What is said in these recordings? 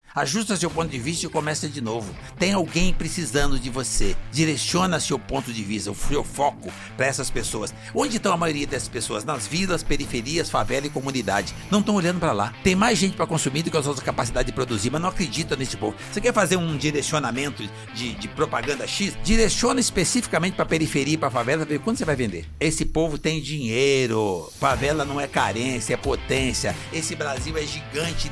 Ajusta seu ponto de vista e começa de novo. Tem alguém precisando de você. Direciona seu ponto de vista, o seu foco para essas pessoas. Onde estão a maioria dessas pessoas? Nas vilas, periferias, favela e comunidade. Não estão olhando para lá. Tem mais gente para consumir do que a sua capacidade de produzir, mas não acredita nesse povo. Você quer fazer um direcionamento de propaganda X? Direciona especificamente para periferia e para favela, ver quanto você vai vender. Esse povo tem dinheiro. Favela não é carência, é potência. Esse Brasil é gigante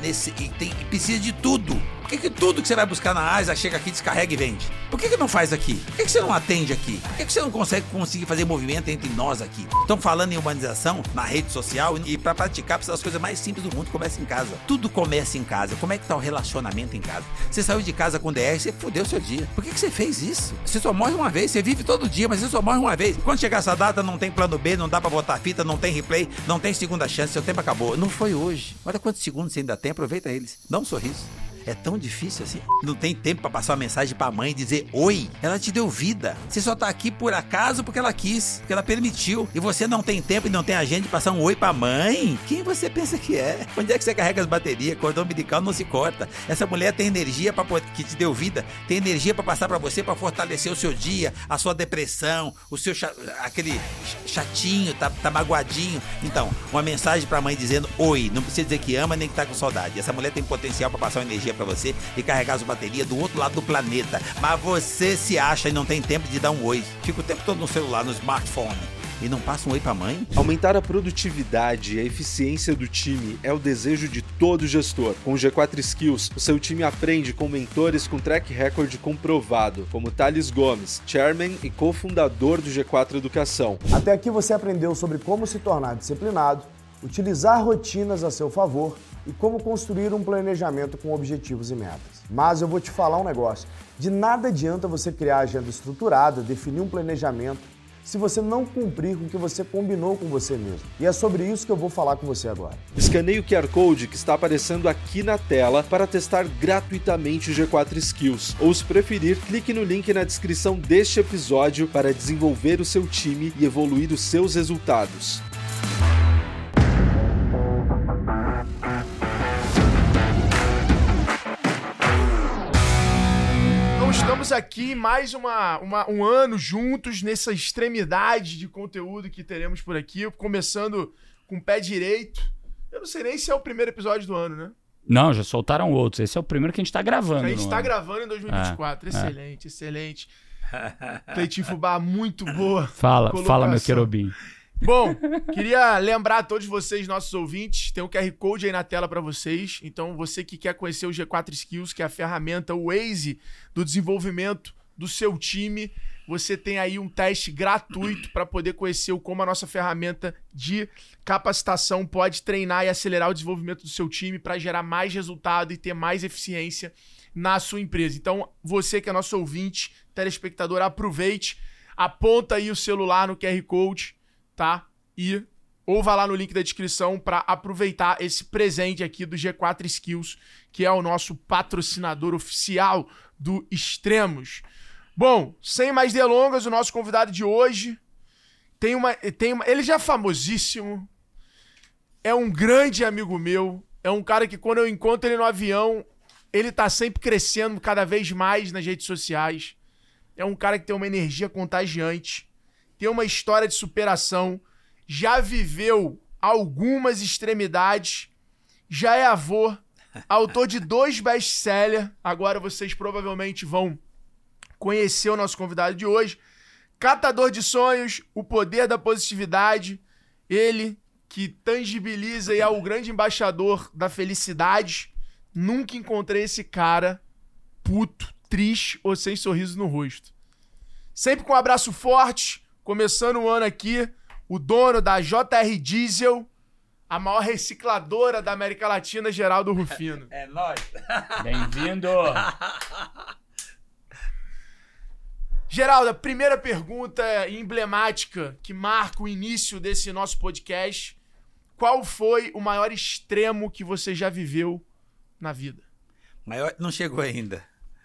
e precisa de tudo. Por que tudo que você vai buscar na Ásia chega aqui, descarrega e vende? Por que não faz aqui? Por que você não atende aqui? Por que você não conseguir fazer movimento entre nós aqui? Estão falando em urbanização na rede social e para praticar precisa das coisas mais simples do mundo, começa em casa. Tudo começa em casa. Como é que tá o relacionamento em casa? Você saiu de casa com DR, você fudeu seu dia. Por que você fez isso? Você só morre uma vez, você vive todo dia, mas você só morre uma vez. Quando chegar essa data, não tem plano B, não dá pra botar fita, não tem replay, não tem segunda chance, seu tempo acabou. Não foi hoje. Olha quantos segundos você ainda tem, aproveita eles. Dá um sorriso. É tão difícil assim. Não tem tempo pra passar uma mensagem pra mãe e dizer oi. Ela te deu vida. Você só tá aqui por acaso porque ela quis, porque ela permitiu. E você não tem tempo e não tem agenda de passar um oi pra mãe? Quem você pensa que é? Onde é que você carrega as baterias? Cordão umbilical não se corta. Essa mulher tem energia que te deu vida. Tem energia pra passar pra você, pra fortalecer o seu dia, a sua depressão, o seu aquele chatinho, tá magoadinho. Então, uma mensagem pra mãe dizendo oi. Não precisa dizer que ama nem que tá com saudade. Essa mulher tem potencial pra passar uma energia pra você e carregar as baterias do outro lado do planeta. Mas você se acha e não tem tempo de dar um oi. Fica o tempo todo no celular, no smartphone. E não passa um oi pra mãe? Aumentar a produtividade e a eficiência do time é o desejo de todo gestor. Com o G4 Skills, o seu time aprende com mentores com track record comprovado, como Thales Gomes, chairman e cofundador do G4 Educação. Até aqui você aprendeu sobre como se tornar disciplinado, utilizar rotinas a seu favor e como construir um planejamento com objetivos e metas. Mas eu vou te falar um negócio. De nada adianta você criar agenda estruturada, definir um planejamento, se você não cumprir com o que você combinou com você mesmo. E é sobre isso que eu vou falar com você agora. Escaneie o QR Code que está aparecendo aqui na tela para testar gratuitamente o G4 Skills. Ou, se preferir, clique no link na descrição deste episódio para desenvolver o seu time e evoluir os seus resultados. Estamos aqui mais um ano juntos nessa extremidade de conteúdo que teremos por aqui, começando com o pé direito. Eu não sei nem se é o primeiro episódio do ano, né? Não, já soltaram outros. Esse é o primeiro que a gente tá gravando. A gente tá gravando em 2024. Excelente. Cleitinho Fubá, muito boa. Fala, meu querubim. Bom, queria lembrar a todos vocês, nossos ouvintes, tem um QR Code aí na tela para vocês. Então, você que quer conhecer o G4 Skills, que é a ferramenta, o Waze do desenvolvimento do seu time, você tem aí um teste gratuito para poder conhecer como a nossa ferramenta de capacitação pode treinar e acelerar o desenvolvimento do seu time para gerar mais resultado e ter mais eficiência na sua empresa. Então, você que é nosso ouvinte, telespectador, aproveite, aponta aí o celular no QR Code, tá? Ou vá lá no link da descrição para aproveitar esse presente aqui do G4 Skills, que é o nosso patrocinador oficial do Extremos. Bom, sem mais delongas, o nosso convidado de hoje ele já é famosíssimo, é um grande amigo meu, é um cara que quando eu encontro ele no avião, ele tá sempre crescendo cada vez mais nas redes sociais. É um cara que tem uma energia contagiante, tem uma história de superação, já viveu algumas extremidades, já é avô, autor de 2 best-sellers, agora vocês provavelmente vão conhecer o nosso convidado de hoje, catador de sonhos, o poder da positividade, ele que tangibiliza e é o grande embaixador da felicidade. Nunca encontrei esse cara puto, triste ou sem sorriso no rosto. Sempre com um abraço forte, começando o ano aqui, o dono da JR Diesel, a maior recicladora da América Latina, Geraldo Rufino. É nóis. Bem-vindo. Geraldo, a primeira pergunta emblemática que marca o início desse nosso podcast. Qual foi o maior extremo que você já viveu na vida? Maior não chegou ainda.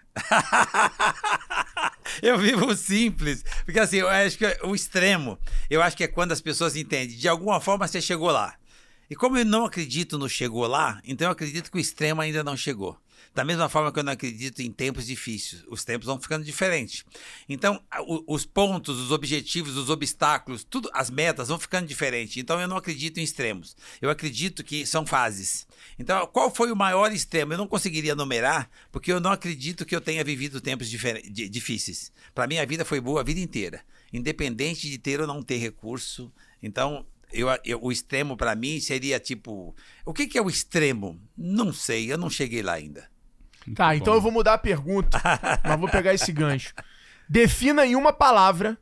Eu vivo simples, porque assim, eu acho que o extremo, eu acho que é quando as pessoas entendem, de alguma forma você chegou lá. E como eu não acredito no chegou lá, então eu acredito que o extremo ainda não chegou. Da mesma forma que eu não acredito em tempos difíceis. Os tempos vão ficando diferentes. Então, os pontos, os objetivos, os obstáculos, tudo, as metas vão ficando diferentes. Então, eu não acredito em extremos. Eu acredito que são fases. Então, qual foi o maior extremo? Eu não conseguiria numerar, porque eu não acredito que eu tenha vivido tempos difíceis. Para mim, a vida foi boa a vida inteira. Independente de ter ou não ter recurso. Então, o extremo para mim seria tipo... O que é o extremo? Não sei, eu não cheguei lá ainda. Tá, então eu vou mudar a pergunta, mas vou pegar esse gancho. Defina em uma palavra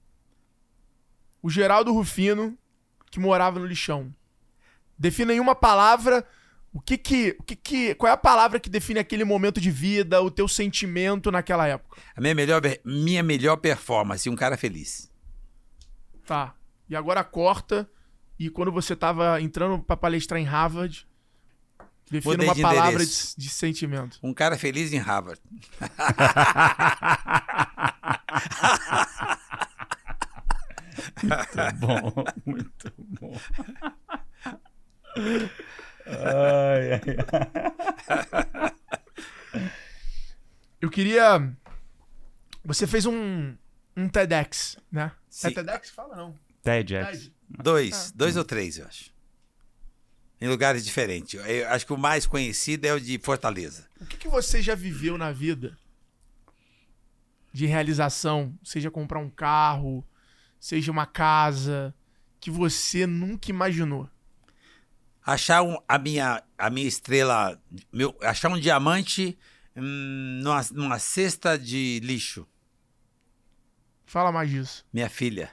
o Geraldo Rufino que morava no lixão. Defina em uma palavra qual é a palavra que define aquele momento de vida, o teu sentimento naquela época. A minha melhor performance, um cara feliz. Tá, e agora corta... E quando você estava entrando para palestrar em Harvard, defina uma palavra de sentimento. Um cara feliz em Harvard. Muito bom, muito bom. Ai. Eu queria... Você fez um TEDx, né? Sim. É TEDx? Fala não. TEDx. Dois ou três, eu acho. Em lugares diferentes. Eu acho que o mais conhecido é o de Fortaleza. O que você já viveu na vida de realização? Seja comprar um carro, seja uma casa, que você nunca imaginou? Achar a minha estrela, achar um diamante numa cesta de lixo. Fala mais disso. Minha filha.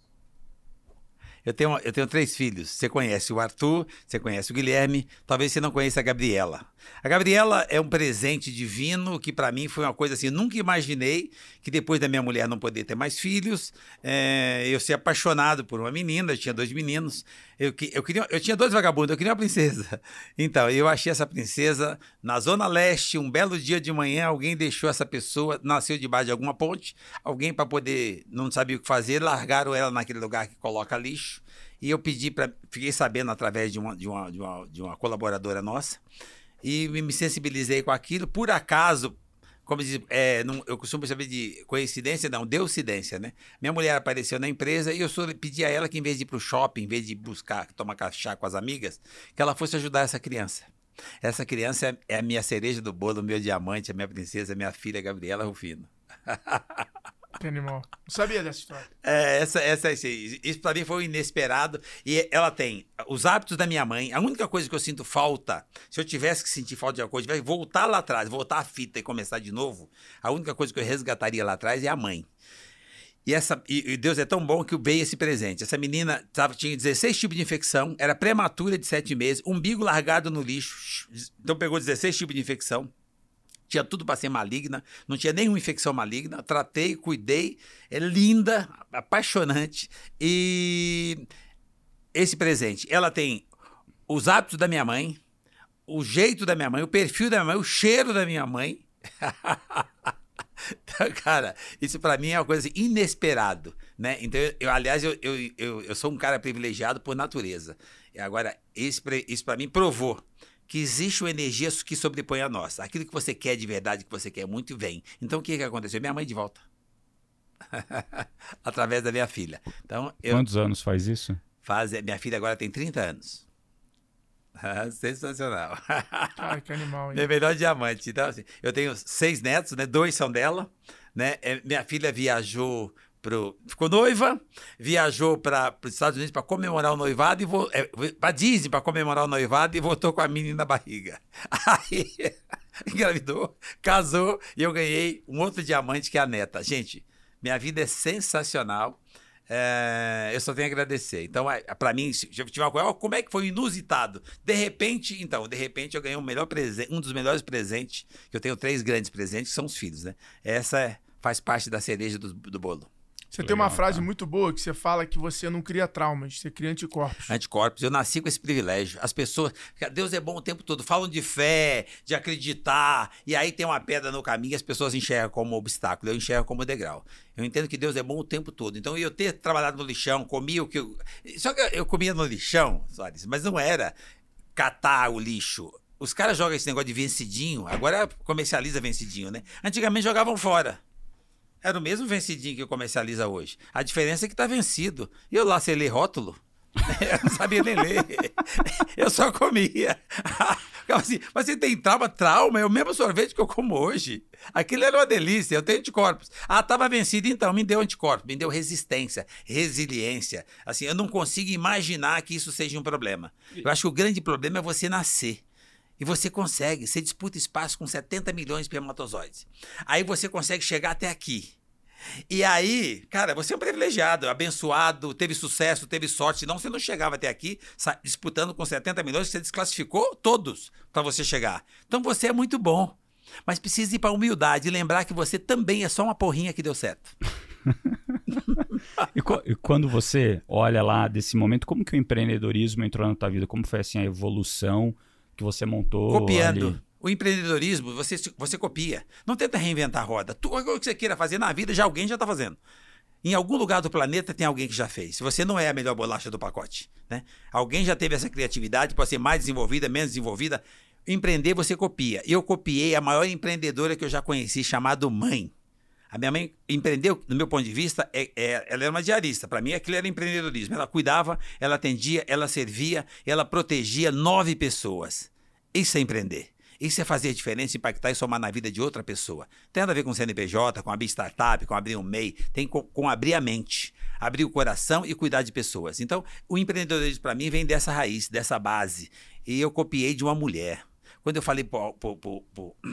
Eu tenho 3 filhos. Você conhece o Arthur, você conhece o Guilherme, talvez você não conheça a Gabriela. A Gabriela é um presente divino que para mim foi uma coisa assim, eu nunca imaginei que depois da minha mulher não poder ter mais filhos, eu ser apaixonado por uma menina, eu tinha 2 meninos, eu tinha 2 vagabundos, eu queria uma princesa. Então, eu achei essa princesa na Zona Leste, um belo dia de manhã, alguém deixou essa pessoa, nasceu debaixo de alguma ponte, alguém para poder, não sabia o que fazer, largaram ela naquele lugar que coloca lixo, e eu fiquei sabendo através de uma colaboradora nossa, e me sensibilizei com aquilo, por acaso, como diz, eu costumo saber de coincidência, não, deucidência, né? Minha mulher apareceu na empresa e eu pedi a ela que, em vez de ir para o shopping, em vez de tomar chá com as amigas, que ela fosse ajudar essa criança. Essa criança é a minha cereja do bolo, o meu diamante, a minha princesa, a minha filha Gabriela Rufino. Que animal. Não sabia dessa história. Isso pra mim foi inesperado. E ela tem os hábitos da minha mãe. A única coisa que eu sinto falta, se eu tivesse que sentir falta de alguma coisa, tivesse que voltar lá atrás, voltar a fita e começar de novo, a única coisa que eu resgataria lá atrás é a mãe. E Deus é tão bom que eu veio esse presente. Essa menina tinha 16 tipos de infecção, era prematura de 7 meses, umbigo largado no lixo. Então pegou 16 tipos de infecção. Tinha tudo para ser maligna, não tinha nenhuma infecção maligna. Tratei, cuidei, é linda, apaixonante. E esse presente, ela tem os hábitos da minha mãe, o jeito da minha mãe, o perfil da minha mãe, o cheiro da minha mãe. Então, cara, isso para mim é uma coisa assim, inesperado, né? Então, eu sou um cara privilegiado por natureza. E agora, isso para mim provou que existe uma energia que sobrepõe a nossa. Aquilo que você quer de verdade, que você quer muito, vem. Então, o que aconteceu? Minha mãe de volta. Através da minha filha. Então, Quantos anos faz isso? Minha filha agora tem 30 anos. Sensacional. Ai, que animal, hein? Meu melhor diamante. Então, assim, eu tenho 6 netos, né? 2 são dela. Né? Minha filha viajou... Ficou noiva, viajou para os Estados Unidos para comemorar o noivado, para Disney para comemorar o noivado e voltou com a menina na barriga. Aí engravidou, casou e eu ganhei um outro diamante que é a neta. Gente, minha vida é sensacional. Eu só tenho a agradecer. Então, para mim, como é que foi inusitado? De repente, eu ganhei um dos melhores presentes, que eu tenho 3 grandes presentes, que são os filhos, né? Essa faz parte da cereja do bolo. Você tem uma frase muito boa que você fala que você não cria traumas, você cria anticorpos. Anticorpos. Eu nasci com esse privilégio. As pessoas... Deus é bom o tempo todo. Falam de fé, de acreditar, e aí tem uma pedra no caminho e as pessoas enxergam como obstáculo. Eu enxergo como degrau. Eu entendo que Deus é bom o tempo todo. Então, eu ter trabalhado no lixão, comia o que... Só que eu comia no lixão, Soares, mas não era catar o lixo. os caras jogam esse negócio de vencidinho, agora comercializa vencidinho, né? Antigamente jogavam fora. Era o mesmo vencidinho que comercializa hoje. A diferença é que tá vencido. E eu lá sei ler rótulo. Eu não sabia nem ler. Eu só comia. Assim, mas você tem trauma, é o mesmo sorvete que eu como hoje. Aquilo era uma delícia, eu tenho anticorpos. Ah, estava vencido, então me deu anticorpos, me deu resistência, resiliência. Assim, eu não consigo imaginar que isso seja um problema. Eu acho que o grande problema é você nascer. E você consegue, você disputa espaço com 70 milhões de espermatozoides. Aí você consegue chegar até aqui. E aí, cara, você é um privilegiado, abençoado, teve sucesso, teve sorte, senão você não chegava até aqui disputando com 70 milhões, você desclassificou todos para você chegar. Então você é muito bom, mas precisa ir para a humildade e lembrar que você também é só uma porrinha que deu certo. E quando você olha lá desse momento, como que o empreendedorismo entrou na tua vida? Como foi assim a evolução que você montou? Copiando. Ali? O empreendedorismo, você copia. Não tenta reinventar a roda. Tudo que você queira fazer na vida, alguém já está fazendo. Em algum lugar do planeta tem alguém que já fez. Se você não é a melhor bolacha do pacote, né? Alguém já teve essa criatividade, pode ser mais desenvolvida, menos desenvolvida. Empreender, você copia. Eu copiei a maior empreendedora que eu já conheci, chamada mãe. A minha mãe empreendeu, no meu ponto de vista, ela era uma diarista. Para mim, aquilo era empreendedorismo. Ela cuidava, ela atendia, ela servia, ela protegia 9 pessoas. Isso é empreender. Isso é fazer a diferença, impactar e somar na vida de outra pessoa. Tem nada a ver com CNPJ, com abrir startup, com abrir um MEI. Tem com abrir a mente, abrir o coração e cuidar de pessoas. Então, o empreendedorismo para mim vem dessa raiz, dessa base. E eu copiei de uma mulher. Quando eu falei pro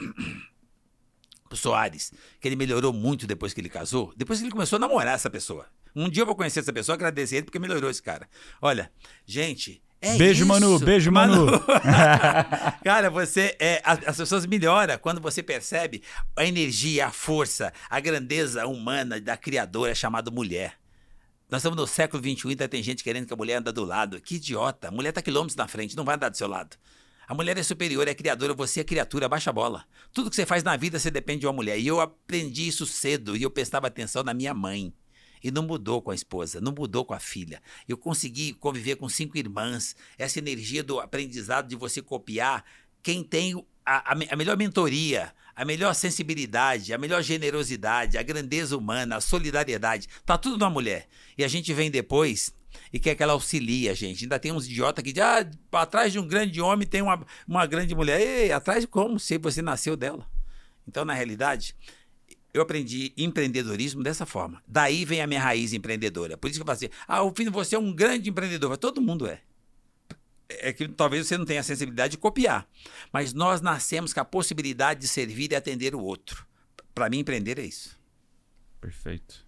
Soares que ele melhorou muito depois que ele casou, depois que ele começou a namorar essa pessoa. Um dia eu vou conhecer essa pessoa, agradecer ele porque melhorou esse cara. Olha, gente... Beijo, isso. Manu. Beijo, Manu. Cara, as pessoas melhoram quando você percebe a energia, a força, a grandeza humana da criadora chamada mulher. Nós estamos no século XXI e ainda tem gente querendo que a mulher ande do lado. Que idiota. A mulher está quilômetros na frente, não vai andar do seu lado. A mulher é superior, é criadora, você é criatura, baixa a bola. Tudo que você faz na vida, você depende de uma mulher. E eu aprendi isso cedo e eu prestava atenção na minha mãe. E não mudou com a esposa, não mudou com a filha. Eu consegui conviver com 5 irmãs. Essa energia do aprendizado de você copiar quem tem a melhor mentoria, a melhor sensibilidade, a melhor generosidade, a grandeza humana, a solidariedade. Tá tudo na mulher. E a gente vem depois e quer que ela auxilie a gente. Ainda tem uns idiotas que dizem, atrás de um grande homem tem uma grande mulher. Ei, atrás de como? Se você nasceu dela. Então, na realidade... Eu aprendi empreendedorismo dessa forma. Daí vem a minha raiz empreendedora. Por isso que eu falo assim, Rufino, você é um grande empreendedor. Todo mundo é. É que talvez você não tenha a sensibilidade de copiar. Mas nós nascemos com a possibilidade de servir e atender o outro. Para mim, empreender é isso. Perfeito.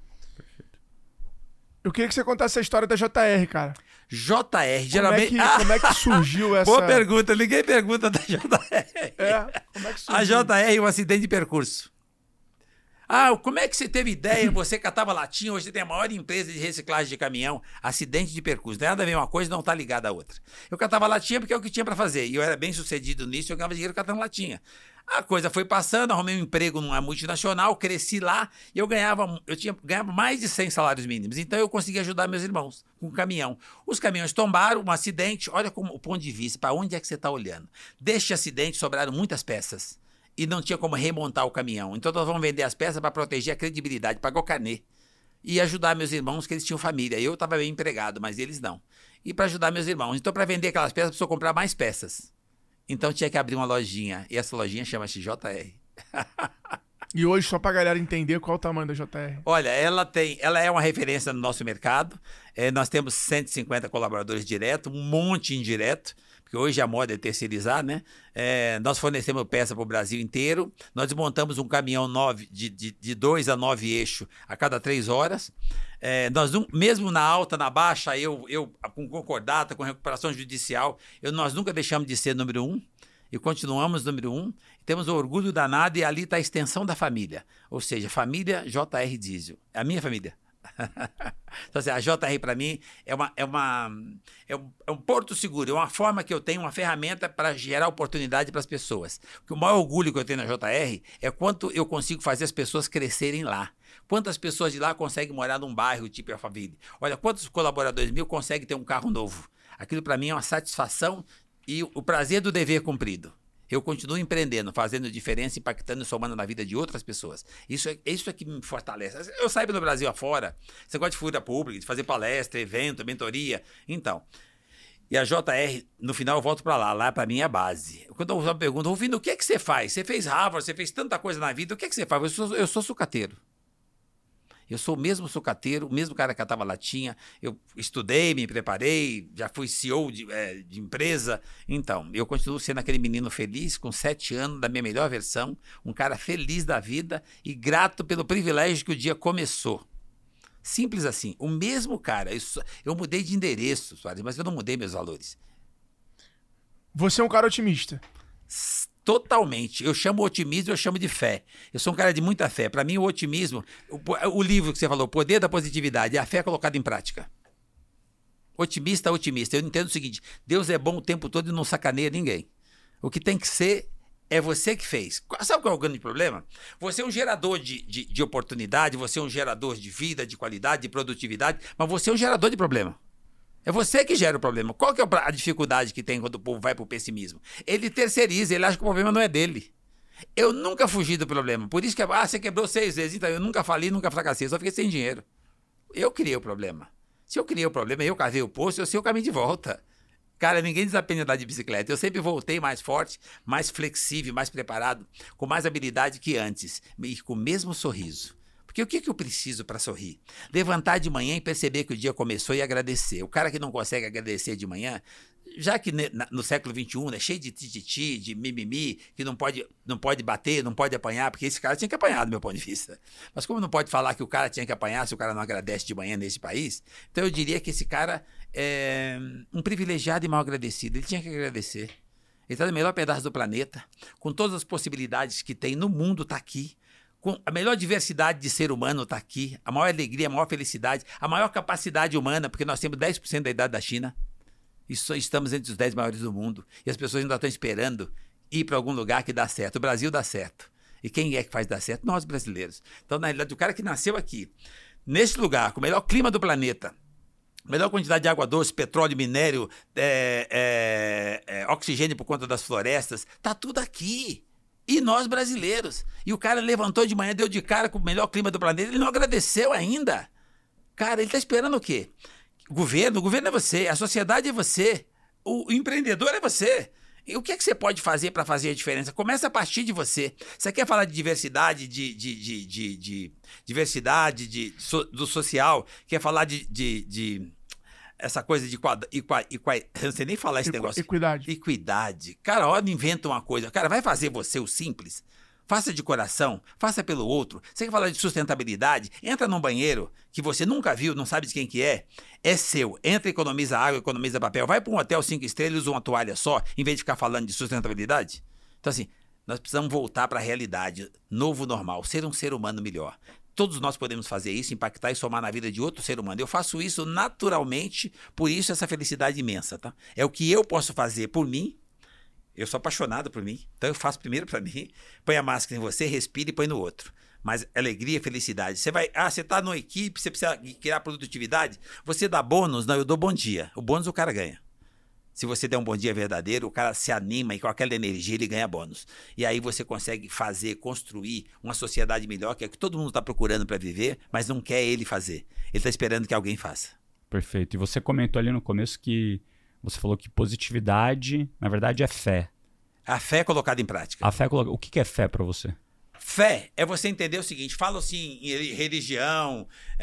Eu queria que você contasse a história da JR, cara. JR, geralmente... Como é que surgiu essa... Boa pergunta, ninguém pergunta da JR. Como é que surgiu? A JR é um acidente de percurso. Como é que você teve ideia? Você catava latinha, hoje você tem a maior empresa de reciclagem de caminhão. Acidente de percurso. Não tem nada a ver uma coisa, não está ligada à outra. Eu catava latinha porque é o que tinha para fazer. E eu era bem sucedido nisso, eu ganhava dinheiro catando latinha. A coisa foi passando, arrumei um emprego numa multinacional, cresci lá e eu ganhava mais de 100 salários mínimos. Então eu conseguia ajudar meus irmãos com o caminhão. Os caminhões tombaram, um acidente. Olha como, o ponto de vista, para onde é que você está olhando. Deste acidente sobraram muitas peças. E não tinha como remontar o caminhão. Então nós vamos vender as peças para proteger a credibilidade, pagar o carnê. E ajudar meus irmãos, que eles tinham família. Eu estava bem empregado, mas eles não. E para ajudar meus irmãos. Então, para vender aquelas peças, precisou comprar mais peças. Então tinha que abrir uma lojinha. E essa lojinha chama-se JR. E hoje, só pra galera entender qual é o tamanho da JR. Olha, ela é uma referência no nosso mercado. Nós temos 150 colaboradores diretos, um monte indireto. Porque hoje a moda é terceirizar, né? Nós fornecemos peça para o Brasil inteiro. Nós desmontamos um caminhão de 2 a 9 eixos a cada 3 horas. Mesmo na alta, na baixa, eu com concordata, com recuperação judicial, nós nunca deixamos de ser número 1 e continuamos número 1. Temos um orgulho danado e ali está a extensão da família. Ou seja, família JR Diesel. É a minha família. Então, assim, a JR para mim é um porto seguro, é uma forma que eu tenho, uma ferramenta para gerar oportunidade para as pessoas. Porque o maior orgulho que eu tenho na JR é quanto eu consigo fazer as pessoas crescerem lá. Quantas pessoas de lá conseguem morar num bairro tipo Alphaville? Olha, quantos colaboradores meus conseguem ter um carro novo? Aquilo para mim é uma satisfação e o prazer do dever cumprido. Eu continuo empreendendo, fazendo diferença, impactando e somando na vida de outras pessoas. Isso é que me fortalece. Eu saio pelo Brasil afora, você gosta de figura pública, de fazer palestra, evento, mentoria. Então, e a JR, no final eu volto para lá. Lá para mim é a base. Quando eu pergunto, Rufino, o que é que você faz? Você fez Harvard, você fez tanta coisa na vida, o que é que você faz? Eu sou sucateiro. Eu sou o mesmo sucateiro, o mesmo cara que catava latinha. Eu estudei, me preparei, já fui CEO de empresa. Então, eu continuo sendo aquele menino feliz, com 7 anos, da minha melhor versão, um cara feliz da vida e grato pelo privilégio que o dia começou. Simples assim. O mesmo cara. Eu mudei de endereço, Soares, mas eu não mudei meus valores. Você é um cara otimista. Totalmente. Eu chamo otimismo, eu chamo de fé. Eu sou um cara de muita fé. Para mim, o otimismo, o livro que você falou, O Poder da Positividade, é a fé colocada em prática. Otimista. Eu entendo o seguinte, Deus é bom o tempo todo e não sacaneia ninguém. O que tem que ser é você que fez. Sabe qual é o grande problema? Você é um gerador de oportunidade, você é um gerador de vida, de qualidade, de produtividade, mas você é um gerador de problema. É você que gera o problema. Qual que é a dificuldade que tem quando o povo vai pro pessimismo? Ele terceiriza, ele acha que o problema não é dele. Eu nunca fugi do problema. Por isso que, você quebrou 6 vezes. Então, eu nunca falei, nunca fracassei, só fiquei sem dinheiro. Eu criei o problema. Se eu criei o problema, eu cavei o poço, eu sei o caminho de volta. Cara, ninguém desaprende a andar de bicicleta. Eu sempre voltei mais forte, mais flexível, mais preparado, com mais habilidade que antes, e com o mesmo sorriso. Porque o que eu preciso para sorrir? Levantar de manhã e perceber que o dia começou e agradecer. O cara que não consegue agradecer de manhã, já que no século XXI, né, cheio de tititi, de mimimi, que não pode bater, não pode apanhar, porque esse cara tinha que apanhar, do meu ponto de vista. Mas como não pode falar que o cara tinha que apanhar se o cara não agradece de manhã nesse país, então eu diria que esse cara é um privilegiado e mal agradecido. Ele tinha que agradecer. Ele está no melhor pedaço do planeta, com todas as possibilidades que tem no mundo, está aqui. Com a melhor diversidade de ser humano está aqui, a maior alegria, a maior felicidade, a maior capacidade humana, porque nós temos 10% da idade da China, e estamos entre os 10 maiores do mundo, e as pessoas ainda estão esperando ir para algum lugar que dá certo. O Brasil dá certo. E quem é que faz dar certo? Nós, brasileiros. Então, na realidade, o cara que nasceu aqui, nesse lugar, com o melhor clima do planeta, melhor quantidade de água doce, petróleo, minério, oxigênio por conta das florestas, está tudo aqui. E nós brasileiros. E o cara levantou de manhã, deu de cara com o melhor clima do planeta, ele não agradeceu ainda. Cara, ele está esperando o quê? O governo é você, a sociedade é você, o empreendedor é você. E o que é que você pode fazer para fazer a diferença? Começa a partir de você. Você quer falar de diversidade, do social, quer falar de essa coisa de eu não sei nem falar esse negócio. Equidade. Cara, olha, inventa uma coisa. Cara, vai fazer você o simples. Faça de coração, faça pelo outro. Você quer falar de sustentabilidade? Entra num banheiro que você nunca viu, não sabe de quem que é seu. Entra, economiza água, economiza papel. Vai para um hotel 5 estrelas e usa uma toalha só, em vez de ficar falando de sustentabilidade. Então, assim, nós precisamos voltar para a realidade, novo normal, ser um ser humano melhor. Todos nós podemos fazer isso, impactar e somar na vida de outro ser humano. Eu faço isso naturalmente, por isso essa felicidade imensa, tá? É o que eu posso fazer por mim. Eu sou apaixonado por mim, então eu faço primeiro para mim, põe a máscara em você, respira e põe no outro. Mas alegria, felicidade. Você tá numa equipe, você precisa criar produtividade, você dá bônus? Não, eu dou bom dia. O bônus o cara ganha. Se você der um bom dia verdadeiro, o cara se anima e com aquela energia ele ganha bônus. E aí você consegue construir uma sociedade melhor, que é o que todo mundo está procurando para viver, mas não quer ele fazer. Ele está esperando que alguém faça. Perfeito. E você comentou ali no começo que você falou que positividade, na verdade, é fé. A fé colocada em prática. O que é fé para você? Fé é você entender o seguinte, falam assim em religião,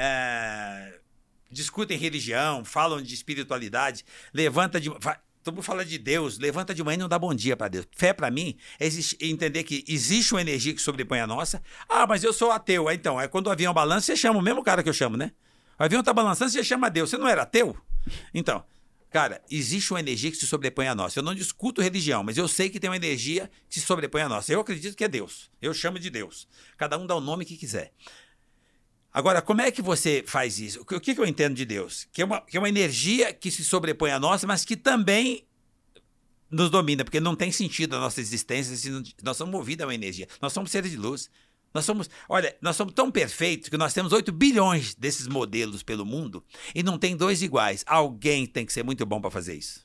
discutem religião, falam de espiritualidade, todo mundo fala de Deus, levanta de manhã e não dá bom dia para Deus. Fé para mim é entender que existe uma energia que sobrepõe a nossa. Mas eu sou ateu. Então, quando o avião balança, você chama o mesmo cara que eu chamo, né? O avião tá balançando, você chama Deus. Você não era ateu? Então, cara, existe uma energia que se sobrepõe a nossa. Eu não discuto religião, mas eu sei que tem uma energia que se sobrepõe a nossa. Eu acredito que é Deus. Eu chamo de Deus. Cada um dá o nome que quiser. Agora, como é que você faz isso? O que eu entendo de Deus? Que é uma energia que se sobrepõe a nossa, mas que também nos domina, porque não tem sentido a nossa existência se nós somos movidos a uma energia. Nós somos seres de luz. Nós somos tão perfeitos que nós temos 8 bilhões desses modelos pelo mundo e não tem 2 iguais. Alguém tem que ser muito bom para fazer isso.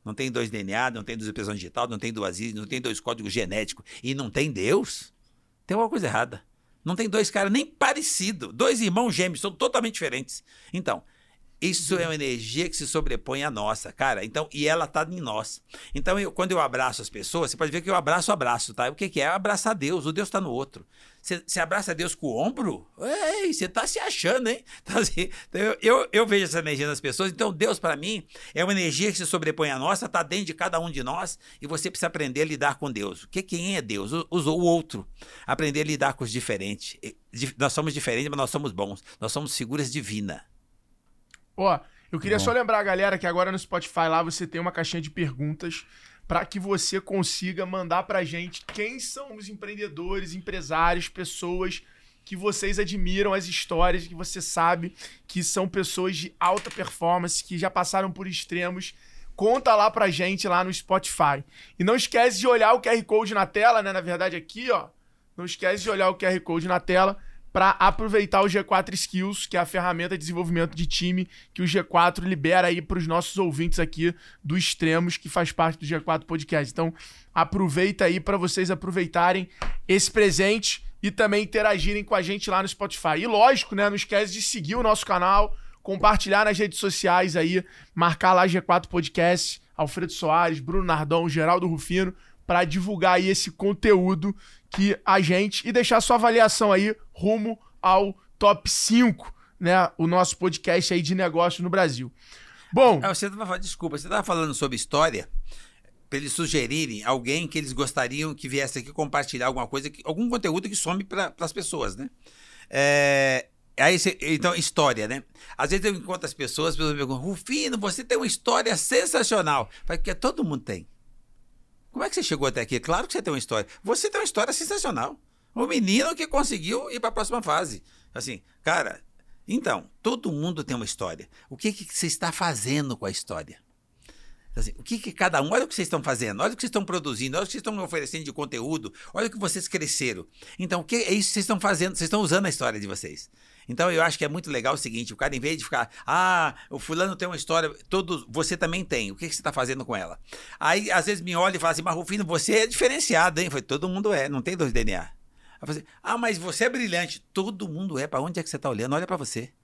Não tem 2 DNA, não tem 2 impressões digital, não tem 2 íris, não tem 2 códigos genéticos e não tem Deus, tem alguma coisa errada. Não tem 2 caras nem parecidos, 2 irmãos gêmeos, são totalmente diferentes. Então, isso é uma energia que se sobrepõe à nossa, cara. Então, e ela tá em nós. Então, quando eu abraço as pessoas, você pode ver que eu abraço, tá? O que é? Abraçar Deus. O Deus tá no outro. Você abraça Deus com o ombro? Ei, você tá se achando, hein? Então, assim, eu vejo essa energia nas pessoas. Então, Deus, para mim, é uma energia que se sobrepõe à nossa, tá dentro de cada um de nós, e você precisa aprender a lidar com Deus. Quem é Deus? O outro. Aprender a lidar com os diferentes. Nós somos diferentes, mas nós somos bons. Nós somos figuras divinas. Ó, eu queria só lembrar a galera que agora no Spotify lá você tem uma caixinha de perguntas para que você consiga mandar pra gente quem são os empreendedores, empresários, pessoas que vocês admiram, as histórias que você sabe que são pessoas de alta performance, que já passaram por extremos. Conta lá pra gente lá no Spotify. E não esquece de olhar o QR Code na tela, né? Na verdade aqui, ó. Não esquece de olhar o QR Code na tela para aproveitar o G4 Skills, que é a ferramenta de desenvolvimento de time que o G4 libera aí para os nossos ouvintes aqui do Extremos, que faz parte do G4 Podcast. Então, aproveita aí para vocês aproveitarem esse presente e também interagirem com a gente lá no Spotify. E lógico, né, não esquece de seguir o nosso canal, compartilhar nas redes sociais aí, marcar lá G4 Podcast, Alfredo Soares, Bruno Nardon, Geraldo Rufino, para divulgar aí esse conteúdo que a gente... E deixar sua avaliação aí rumo ao top 5, né? O nosso podcast aí de negócio no Brasil. Bom... Desculpa, você estava falando sobre história, para eles sugerirem alguém que eles gostariam que viesse aqui compartilhar alguma coisa, algum conteúdo que some para as pessoas, né? Então, história, né? Às vezes eu encontro as pessoas me perguntam, Rufino, você tem uma história sensacional. Porque todo mundo tem. Como é que você chegou até aqui? Claro que você tem uma história. Você tem uma história sensacional. O menino que conseguiu ir para a próxima fase. Assim, cara, então, todo mundo tem uma história. O que você está fazendo com a história? Assim, o que cada um... Olha o que vocês estão fazendo, olha o que vocês estão produzindo, olha o que vocês estão oferecendo de conteúdo, olha o que vocês cresceram. Então, o que é isso que vocês estão fazendo? Vocês estão usando a história de vocês. Então, eu acho que é muito legal o seguinte, o cara, em vez de ficar, o fulano tem uma história, você também tem, o que você está fazendo com ela? Aí, às vezes, me olha e fala assim, mas Rufino, você é diferenciado, hein? Eu falei, todo mundo é, não tem 2 DNA. Eu falei assim, mas você é brilhante. Todo mundo é, para onde é que você está olhando? Olha para você.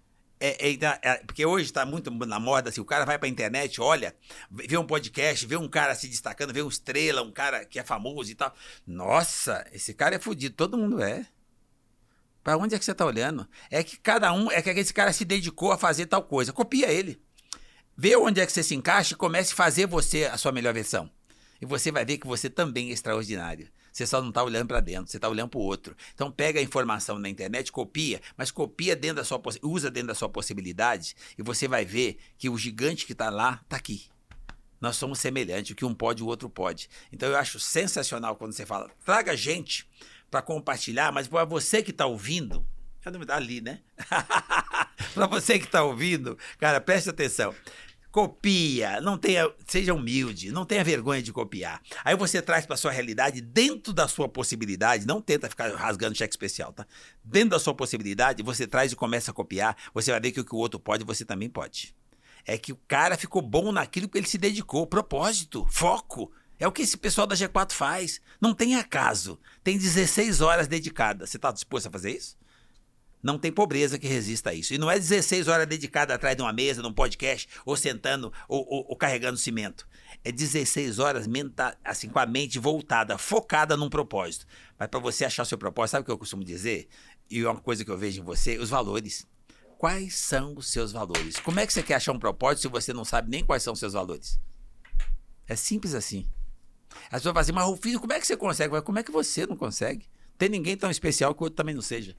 Porque hoje está muito na moda, assim, o cara vai para a internet, olha, vê um podcast, vê um cara se destacando, vê uma estrela, um cara que é famoso e tal. Nossa, esse cara é fodido, todo mundo é. Para onde é que você está olhando? É que esse cara se dedicou a fazer tal coisa. Copia ele. Vê onde é que você se encaixa e comece a fazer você a sua melhor versão. E você vai ver que você também é extraordinário. Você só não está olhando para dentro, você está olhando para o outro. Então pega a informação na internet, copia, mas copia dentro da sua usa dentro da sua possibilidade e você vai ver que o gigante que está lá está aqui. Nós somos semelhantes, o que um pode, o outro pode. Então eu acho sensacional quando você fala, traga gente para compartilhar, mas para você que está ouvindo, ali, né? Para você que está ouvindo, cara, preste atenção. Copia, seja humilde, não tenha vergonha de copiar. Aí você traz para sua realidade, dentro da sua possibilidade, não tenta ficar rasgando cheque especial, tá? Dentro da sua possibilidade, você traz e começa a copiar, você vai ver que o que o outro pode, você também pode. É que o cara ficou bom naquilo que ele se dedicou, propósito, foco. É o que esse pessoal da G4 faz. Não tem acaso. Tem 16 horas dedicadas. Você está disposto a fazer isso? Não tem pobreza que resista a isso. E não é 16 horas dedicadas atrás de uma mesa, num podcast, ou sentando, ou carregando cimento. É 16 horas assim, com a mente voltada, focada num propósito. Mas para você achar o seu propósito, sabe o que eu costumo dizer? E é uma coisa que eu vejo em você, os valores. Quais são os seus valores? Como é que você quer achar um propósito se você não sabe nem quais são os seus valores? É simples assim. As pessoas falam assim, mas Rufino, como é que você consegue? Mas como é que você não consegue? Tem ninguém tão especial que o outro também não seja.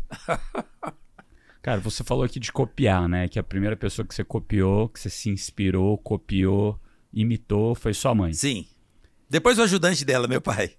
Cara, você falou aqui de copiar, né? Que a primeira pessoa que você copiou, que você se inspirou, copiou, imitou, foi sua mãe. Sim. Depois o ajudante dela, meu pai.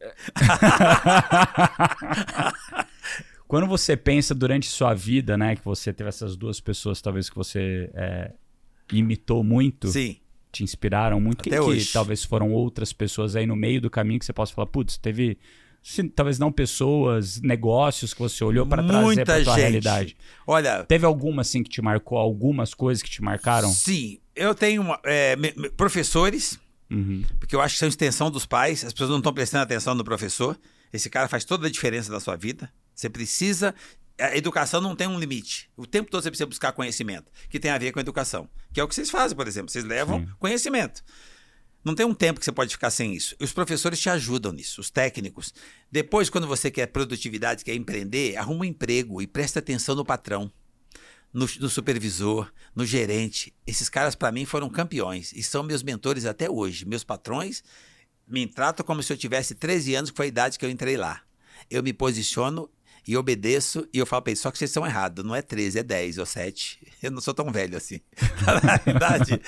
Quando você pensa durante sua vida, né? Que você teve essas 2 pessoas, talvez, que você imitou muito. Sim. Te inspiraram muito. Até hoje. Que talvez foram outras pessoas aí no meio do caminho que você possa falar, putz, teve, talvez não pessoas, negócios que você olhou para trazer para tua realidade? Olha, teve alguma assim que te marcou, algumas coisas que te marcaram? Sim, eu tenho professores, porque eu acho que são extensão dos pais, as pessoas não estão prestando atenção no professor. Esse cara faz toda a diferença na sua vida. Você precisa... A educação não tem um limite. O tempo todo você precisa buscar conhecimento, que tem a ver com a educação. Que é o que vocês fazem, por exemplo. Vocês levam conhecimento. Não tem um tempo que você pode ficar sem isso. E os professores te ajudam nisso, os técnicos. Depois, quando você quer produtividade, quer empreender, arruma um emprego e presta atenção no patrão, no supervisor, no gerente. Esses caras, para mim, foram campeões e são meus mentores até hoje. Meus patrões me tratam como se eu tivesse 13 anos, que foi a idade que eu entrei lá. Eu me posiciono e obedeço, e eu falo para eles, só que vocês estão errados, não é 13, é 10 ou 7. Eu não sou tão velho assim. Na verdade,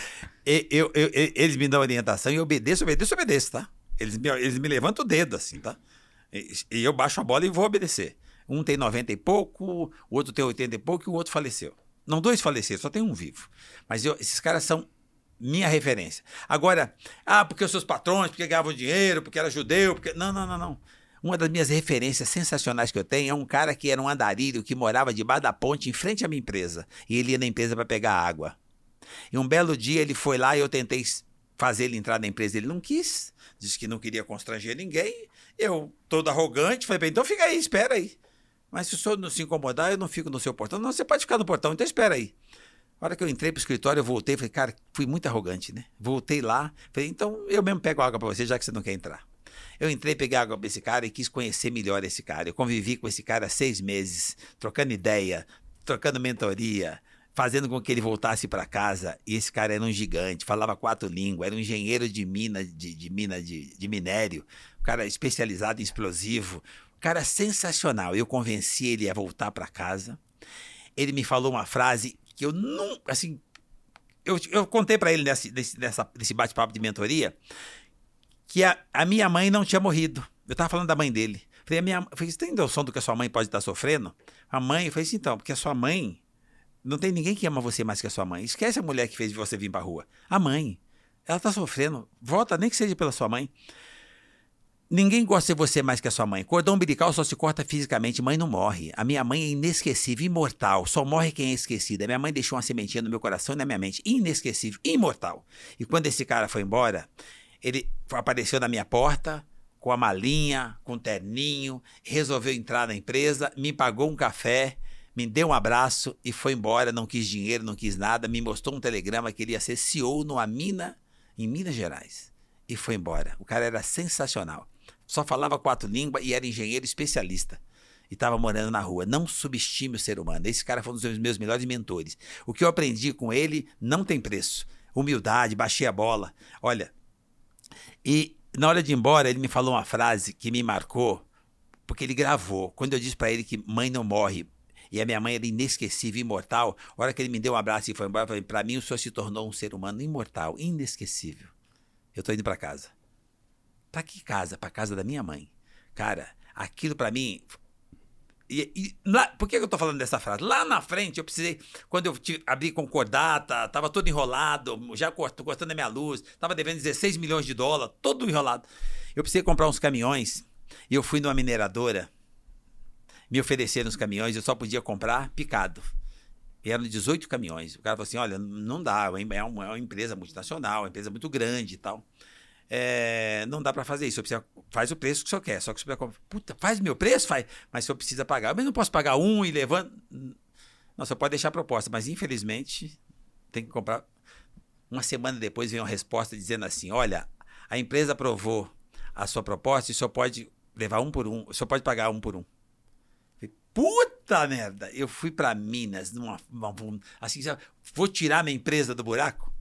eles me dão orientação e eu obedeço, tá? Eles me levantam o dedo assim, tá? E eu baixo a bola e vou obedecer. Um tem 90 e pouco, o outro tem 80 e pouco e o outro faleceu. Não, 2 faleceram, só tem um vivo. Mas esses caras são minha referência. Agora, porque os seus patrões, porque ganhavam dinheiro, porque era judeu, porque... Não. Uma das minhas referências sensacionais que eu tenho é um cara que era um andarilho que morava debaixo da ponte em frente à minha empresa. E ele ia na empresa para pegar água. E um belo dia ele foi lá e eu tentei fazer ele entrar na empresa. Ele não quis, disse que não queria constranger ninguém. Eu, todo arrogante, falei, então fica aí, espera aí. Mas se o senhor não se incomodar, eu não fico no seu portão. Não, você pode ficar no portão, então espera aí. A hora que eu entrei pro escritório, eu voltei, falei, cara, fui muito arrogante, né? Voltei lá, falei, então eu mesmo pego água para você, já que você não quer entrar. Eu entrei, peguei água para esse cara e quis conhecer melhor esse cara. Eu convivi com esse cara 6 meses, trocando ideia, trocando mentoria, fazendo com que ele voltasse para casa. E esse cara era um gigante, falava 4 línguas, era um engenheiro de mina de minério, um cara especializado em explosivo, um cara sensacional. Eu convenci ele a voltar para casa. Ele me falou uma frase que eu não... Assim, eu contei para ele nesse bate-papo de mentoria que a minha mãe não tinha morrido. Eu estava falando da mãe dele. Falei, você tem noção do que a sua mãe pode estar sofrendo? A mãe, eu falei assim, então, porque a sua mãe, não tem ninguém que ama você mais que a sua mãe. Esquece a mulher que fez você vir pra rua. A mãe, ela está sofrendo. Volta, nem que seja pela sua mãe. Ninguém gosta de você mais que a sua mãe. Cordão umbilical só se corta fisicamente, mãe não morre. A minha mãe é inesquecível, imortal. Só morre quem é esquecido. A minha mãe deixou uma sementinha no meu coração e na minha mente. Inesquecível, imortal. E quando esse cara foi embora... Ele apareceu na minha porta com a malinha, com o terninho, resolveu entrar na empresa, me pagou um café, me deu um abraço e foi embora. Não quis dinheiro, não quis nada. Me mostrou um telegrama que ele ia ser CEO numa mina em Minas Gerais. E foi embora. O cara era sensacional. Só falava 4 línguas e era engenheiro especialista. E estava morando na rua. Não subestime o ser humano. Esse cara foi um dos meus melhores mentores. O que eu aprendi com ele não tem preço. Humildade, baixei a bola. Olha... E na hora de ir embora, ele me falou uma frase que me marcou, porque ele gravou. Quando eu disse para ele que mãe não morre, e a minha mãe era inesquecível, imortal, a hora que ele me deu um abraço e foi embora, eu falei, para mim o senhor se tornou um ser humano imortal, inesquecível. Eu tô indo para casa. Para que casa? Para casa da minha mãe. Cara, aquilo para mim... por que eu tô falando dessa frase? Lá na frente, eu precisei, quando eu abri concordata, tava todo enrolado, já cortando a minha luz, tava devendo 16 milhões de dólares, todo enrolado. Eu precisei comprar uns caminhões e eu fui numa mineradora, me ofereceram os caminhões, eu só podia comprar picado. E eram 18 caminhões. O cara falou assim, olha, não dá, é uma empresa multinacional, uma empresa muito grande e tal. Não dá para fazer isso, faz o preço que o senhor quer, só que o senhor precisa, puta, faz meu preço, faz, mas o senhor precisa pagar, mas não posso pagar um e levando, não, você pode deixar a proposta, mas infelizmente tem que comprar. Uma semana depois vem uma resposta dizendo assim, olha, a empresa aprovou a sua proposta e o senhor pode levar 1 por 1, o senhor pode pagar 1 por 1. Puta merda, eu fui para Minas, assim, vou tirar minha empresa do buraco.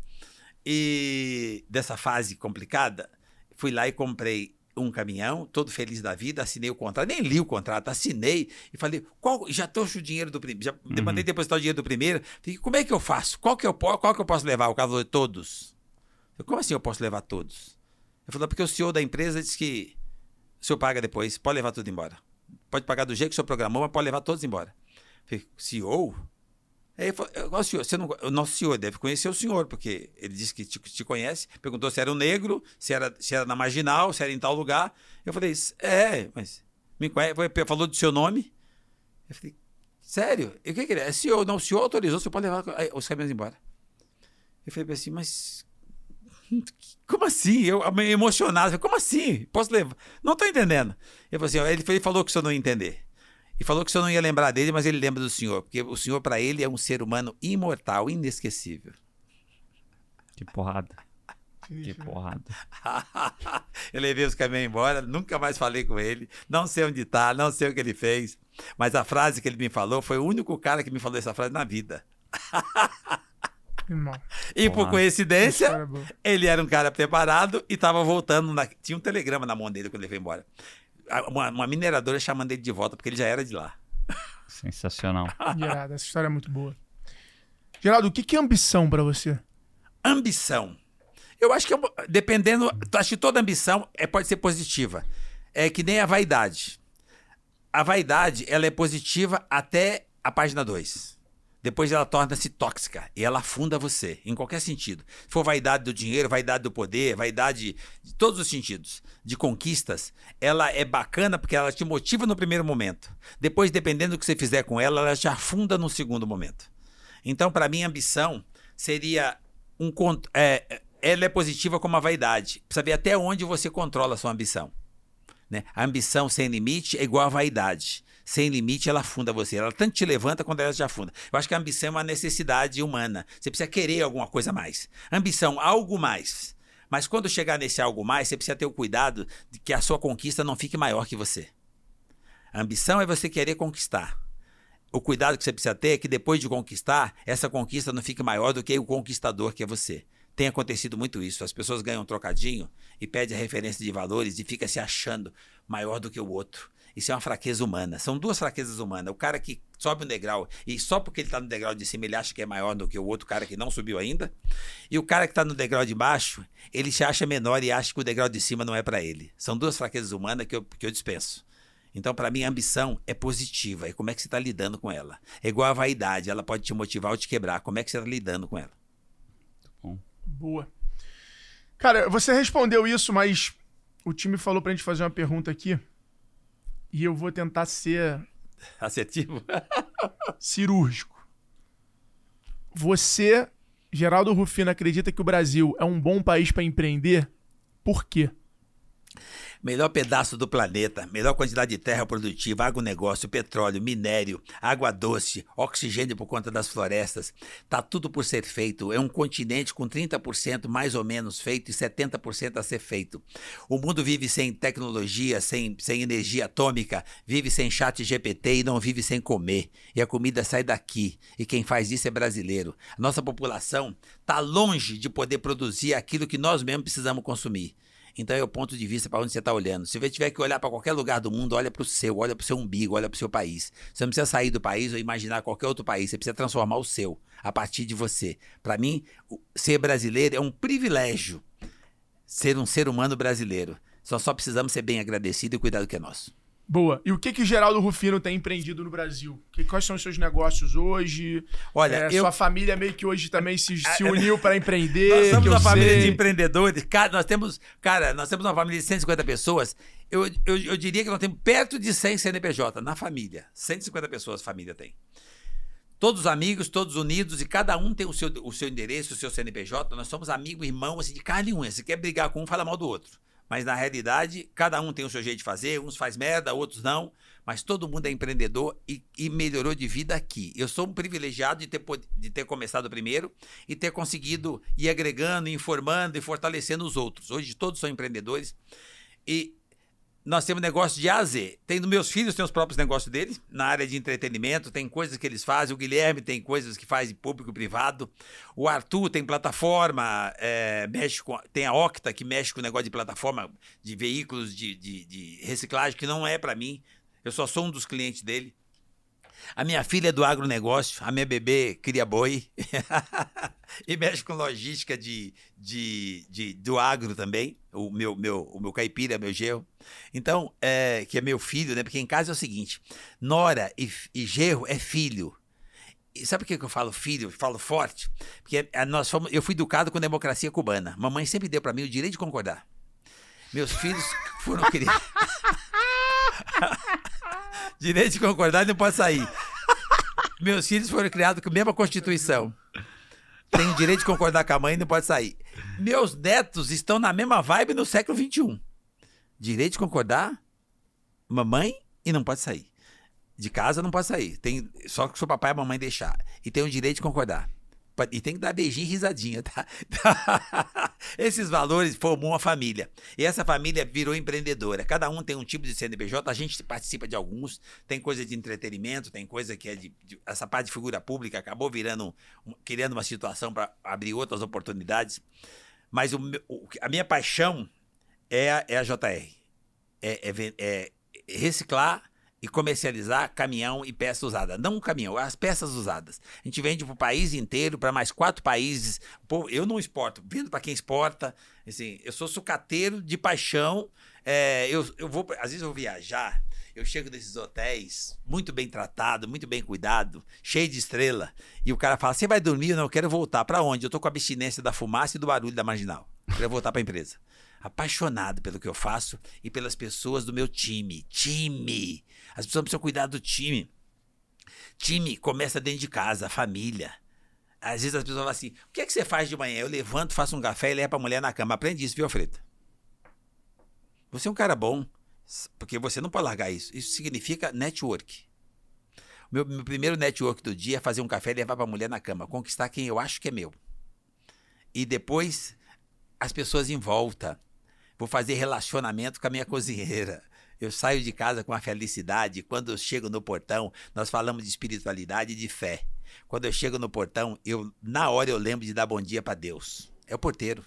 E dessa fase complicada, fui lá e comprei um caminhão, todo feliz da vida, assinei o contrato, nem li o contrato, assinei e falei, já trouxe o dinheiro do primeiro, já mandei depositar o dinheiro do primeiro, falei, como é que eu faço? Qual que eu posso levar? O cara falou, todos. Eu, como assim eu posso levar todos? Eu falei, porque o senhor da empresa disse que o senhor paga depois, pode levar tudo embora. Pode pagar do jeito que o senhor programou, mas pode levar todos embora. Eu falei, CEO? Aí o senhor, o nosso senhor deve conhecer o senhor, porque ele disse que te conhece, perguntou se era um negro, se era na Marginal, se era em tal lugar. Eu falei, mas Me conhece, falou do seu nome. Eu falei, sério? E o que ele é? Senhor, não, o senhor autorizou, você pode levar os caminhões embora. Eu falei assim, mas... Como assim? Eu meio emocionado. Falei, como assim? Posso levar? Não estou entendendo. Ele falou assim, ele falou que o senhor não ia entender. E falou que o senhor não ia lembrar dele, mas ele lembra do senhor. Porque o senhor, para ele, é um ser humano imortal, inesquecível. Que porrada. Que porrada. Eu levei os caminhões embora, nunca mais falei com ele. Não sei onde está, não sei o que ele fez. Mas a frase que ele me falou foi o único cara que me falou essa frase na vida. Irmão. E por coincidência, ele era um cara preparado e estava voltando. Tinha um telegrama na mão dele quando ele foi embora. Uma mineradora chamando ele de volta, porque ele já era de lá. Sensacional. Geraldo, essa história é muito boa. Geraldo, o que é ambição pra você? Ambição. Eu acho que, dependendo... Acho que toda ambição pode ser positiva. É que nem a vaidade. A vaidade, ela é positiva até a página 2. Depois ela torna-se tóxica e ela afunda você, em qualquer sentido. Se for vaidade do dinheiro, vaidade do poder, vaidade de todos os sentidos, de conquistas, ela é bacana porque ela te motiva no primeiro momento. Depois, dependendo do que você fizer com ela, ela te afunda no segundo momento. Então, para mim, a ambição seria ela é positiva como a vaidade. Precisa saber até onde você controla a sua ambição. Né? A ambição sem limite é igual à vaidade. Sem limite, ela afunda você. Ela tanto te levanta quanto ela te afunda. Eu acho que a ambição é uma necessidade humana. Você precisa querer alguma coisa a mais. Ambição, algo mais. Mas quando chegar nesse algo mais, você precisa ter o cuidado de que a sua conquista não fique maior que você. A ambição é você querer conquistar. O cuidado que você precisa ter é que depois de conquistar, essa conquista não fique maior do que o conquistador que é você. Tem acontecido muito isso. As pessoas ganham um trocadinho e pedem a referência de valores e fica se achando maior do que o outro. Isso é uma fraqueza humana. São duas fraquezas humanas. O cara que sobe um degrau e só porque ele está no degrau de cima ele acha que é maior do que o outro cara que não subiu ainda. E o cara que está no degrau de baixo, ele se acha menor e acha que o degrau de cima não é para ele. São duas fraquezas humanas que eu dispenso. Então, para mim, a ambição é positiva. É como é que você está lidando com ela. É igual a vaidade. Ela pode te motivar ou te quebrar. Como é que você está lidando com ela? Bom. Boa. Cara, você respondeu isso, mas o time falou pra gente fazer uma pergunta aqui. E eu vou tentar ser... Assertivo? Cirúrgico. Você, Geraldo Rufino, acredita que o Brasil é um bom país para empreender? Por quê? Melhor pedaço do planeta, melhor quantidade de terra produtiva, agronegócio, petróleo, minério, água doce, oxigênio por conta das florestas. Tá tudo por ser feito. É um continente com 30% mais ou menos feito e 70% a ser feito. O mundo vive sem tecnologia, sem energia atômica, vive sem chat GPT e não vive sem comer. E a comida sai daqui. E quem faz isso é brasileiro. A nossa população tá longe de poder produzir aquilo que nós mesmos precisamos consumir. Então é o ponto de vista para onde você está olhando. Se você tiver que olhar para qualquer lugar do mundo, olha para o seu, olha para o seu umbigo, olha para o seu país. Você não precisa sair do país ou imaginar qualquer outro país. Você precisa transformar o seu a partir de você. Para mim, ser brasileiro é um privilégio. Ser um ser humano brasileiro. Só precisamos ser bem agradecidos e cuidar do que é nosso. Boa. E o que o Geraldo Rufino tem empreendido no Brasil? Quais são os seus negócios hoje? Olha, sua família meio que hoje também se uniu para empreender. Nós somos uma família de empreendedores. Nós temos uma família de 150 pessoas. Eu diria que nós temos perto de 100 CNPJ na família. 150 pessoas a família tem. Todos amigos, todos unidos, e cada um tem o seu endereço, o seu CNPJ. Nós somos amigos, irmãos, assim, de carne e unha. Se quer brigar com um, fala mal do outro. Mas, na realidade, cada um tem o seu jeito de fazer. Uns faz merda, outros não. Mas todo mundo é empreendedor e melhorou de vida aqui. Eu sou um privilegiado de ter começado primeiro e ter conseguido ir agregando, informando e fortalecendo os outros. Hoje todos são empreendedores e nós temos negócio de A a Z. Meus filhos têm os próprios negócios deles, na área de entretenimento, tem coisas que eles fazem. O Guilherme tem coisas que faz em público e privado. O Arthur tem plataforma, tem a Octa, que mexe com o negócio de plataforma de veículos de reciclagem, que não é para mim. Eu só sou um dos clientes dele. A minha filha é do agronegócio, a minha bebê cria boi e mexe com logística do agro também, o meu caipira, meu genro. Então, que é meu filho, né? Porque em casa é o seguinte, nora e genro é filho. E sabe por que eu falo filho, falo forte? Porque eu fui educado com democracia cubana. Mamãe sempre deu para mim o direito de concordar. Meus filhos foram criados... Direito de concordar e não pode sair. Meus filhos foram criados com a mesma Constituição. Tem o direito de concordar com a mãe e não pode sair. Meus netos estão na mesma vibe no século XXI. Direito de concordar, mamãe, e não pode sair. De casa não pode sair. Tem, só que se o papai e a mamãe deixar. E tem o direito de concordar. E tem que dar beijinho e risadinha, tá? Esses valores formam uma família. E essa família virou empreendedora. Cada um tem um tipo de CNPJ, a gente participa de alguns. Tem coisa de entretenimento, tem coisa que é essa parte de figura pública acabou criando uma situação para abrir outras oportunidades. Mas a minha paixão é a JR. É reciclar e comercializar caminhão e peça usada. Não um caminhão, as peças usadas. A gente vende para o país inteiro, para mais 4 países. Pô, eu não exporto, vendo para quem exporta. Assim, eu sou sucateiro de paixão. Às vezes eu vou viajar, eu chego nesses hotéis muito bem tratado, muito bem cuidado, cheio de estrela. E o cara fala, você vai dormir? Não, eu quero voltar. Para onde? Eu tô com a abstinência da fumaça e do barulho da marginal. Eu quero voltar para a empresa. Apaixonado pelo que eu faço e pelas pessoas do meu time. Time! As pessoas precisam cuidar do time. Time começa dentro de casa, a família. Às vezes as pessoas falam assim, o que é que você faz de manhã? Eu levanto, faço um café e levo a mulher na cama. Aprende isso, viu, Alfredo? Você é um cara bom, porque você não pode largar isso. Isso significa network. Meu primeiro network do dia é fazer um café e levar a mulher na cama. Conquistar quem eu acho que é meu. E depois, as pessoas em volta. Vou fazer relacionamento com a minha cozinheira. Eu saio de casa com a felicidade. Quando eu chego no portão, nós falamos de espiritualidade e de fé. Quando eu chego no portão, na hora eu lembro de dar bom dia para Deus. É o porteiro.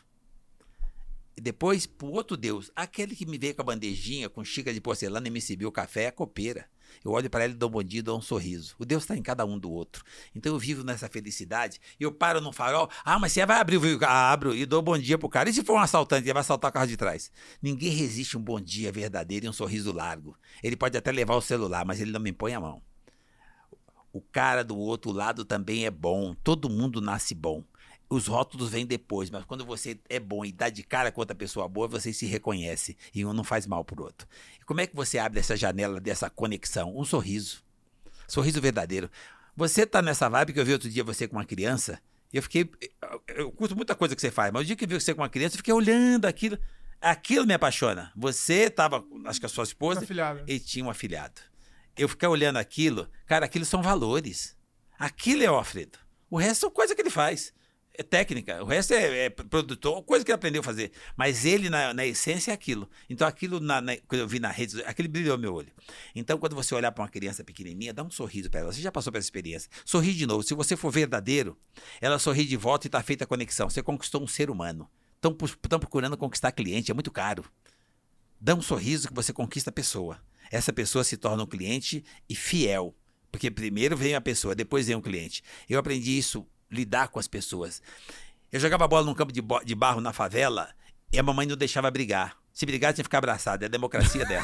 E depois, pro outro Deus, aquele que me veio com a bandejinha, com xícara de porcelana e me serviu o café, é a copeira. Eu olho para ele, dou um bom dia e dou um sorriso. O Deus está em cada um do outro. Então eu vivo nessa felicidade. Eu paro no farol. Ah, mas você vai abrir o vidro? Abro e dou bom dia pro cara. E se for um assaltante, ele vai assaltar o carro de trás? Ninguém resiste a um bom dia verdadeiro e um sorriso largo. Ele pode até levar o celular, mas ele não me põe a mão. O cara do outro lado também é bom. Todo mundo nasce bom. Os rótulos vêm depois, mas quando você é bom e dá de cara com outra pessoa boa, você se reconhece e um não faz mal pro outro. E como é que você abre essa janela dessa conexão? Um sorriso. Sorriso verdadeiro. Você tá nessa vibe que eu vi outro dia você com uma criança, e eu curto muita coisa que você faz, mas o dia que eu vi você com uma criança, eu fiquei olhando aquilo. Aquilo me apaixona. Você tava, acho que a sua esposa, e tinha um afilhado. Eu fiquei olhando aquilo, cara, aquilo são valores. Aquilo é o Alfredo. O resto são coisa que ele faz. É técnica, o resto é produtor, coisa que ele aprendeu a fazer. Mas ele, na essência, é aquilo. Então, aquilo, quando eu vi na rede, aquilo brilhou meu olho. Então, quando você olhar para uma criança pequenininha, dá um sorriso para ela. Você já passou por essa experiência. Sorri de novo. Se você for verdadeiro, ela sorri de volta e está feita a conexão. Você conquistou um ser humano. Estão procurando conquistar cliente, é muito caro. Dá um sorriso que você conquista a pessoa. Essa pessoa se torna um cliente e fiel. Porque primeiro vem a pessoa, depois vem o cliente. Eu aprendi isso, lidar com as pessoas. Eu jogava bola num campo de barro na favela e a mamãe não deixava brigar. Se brigar, tinha que ficar abraçado. É a democracia dela.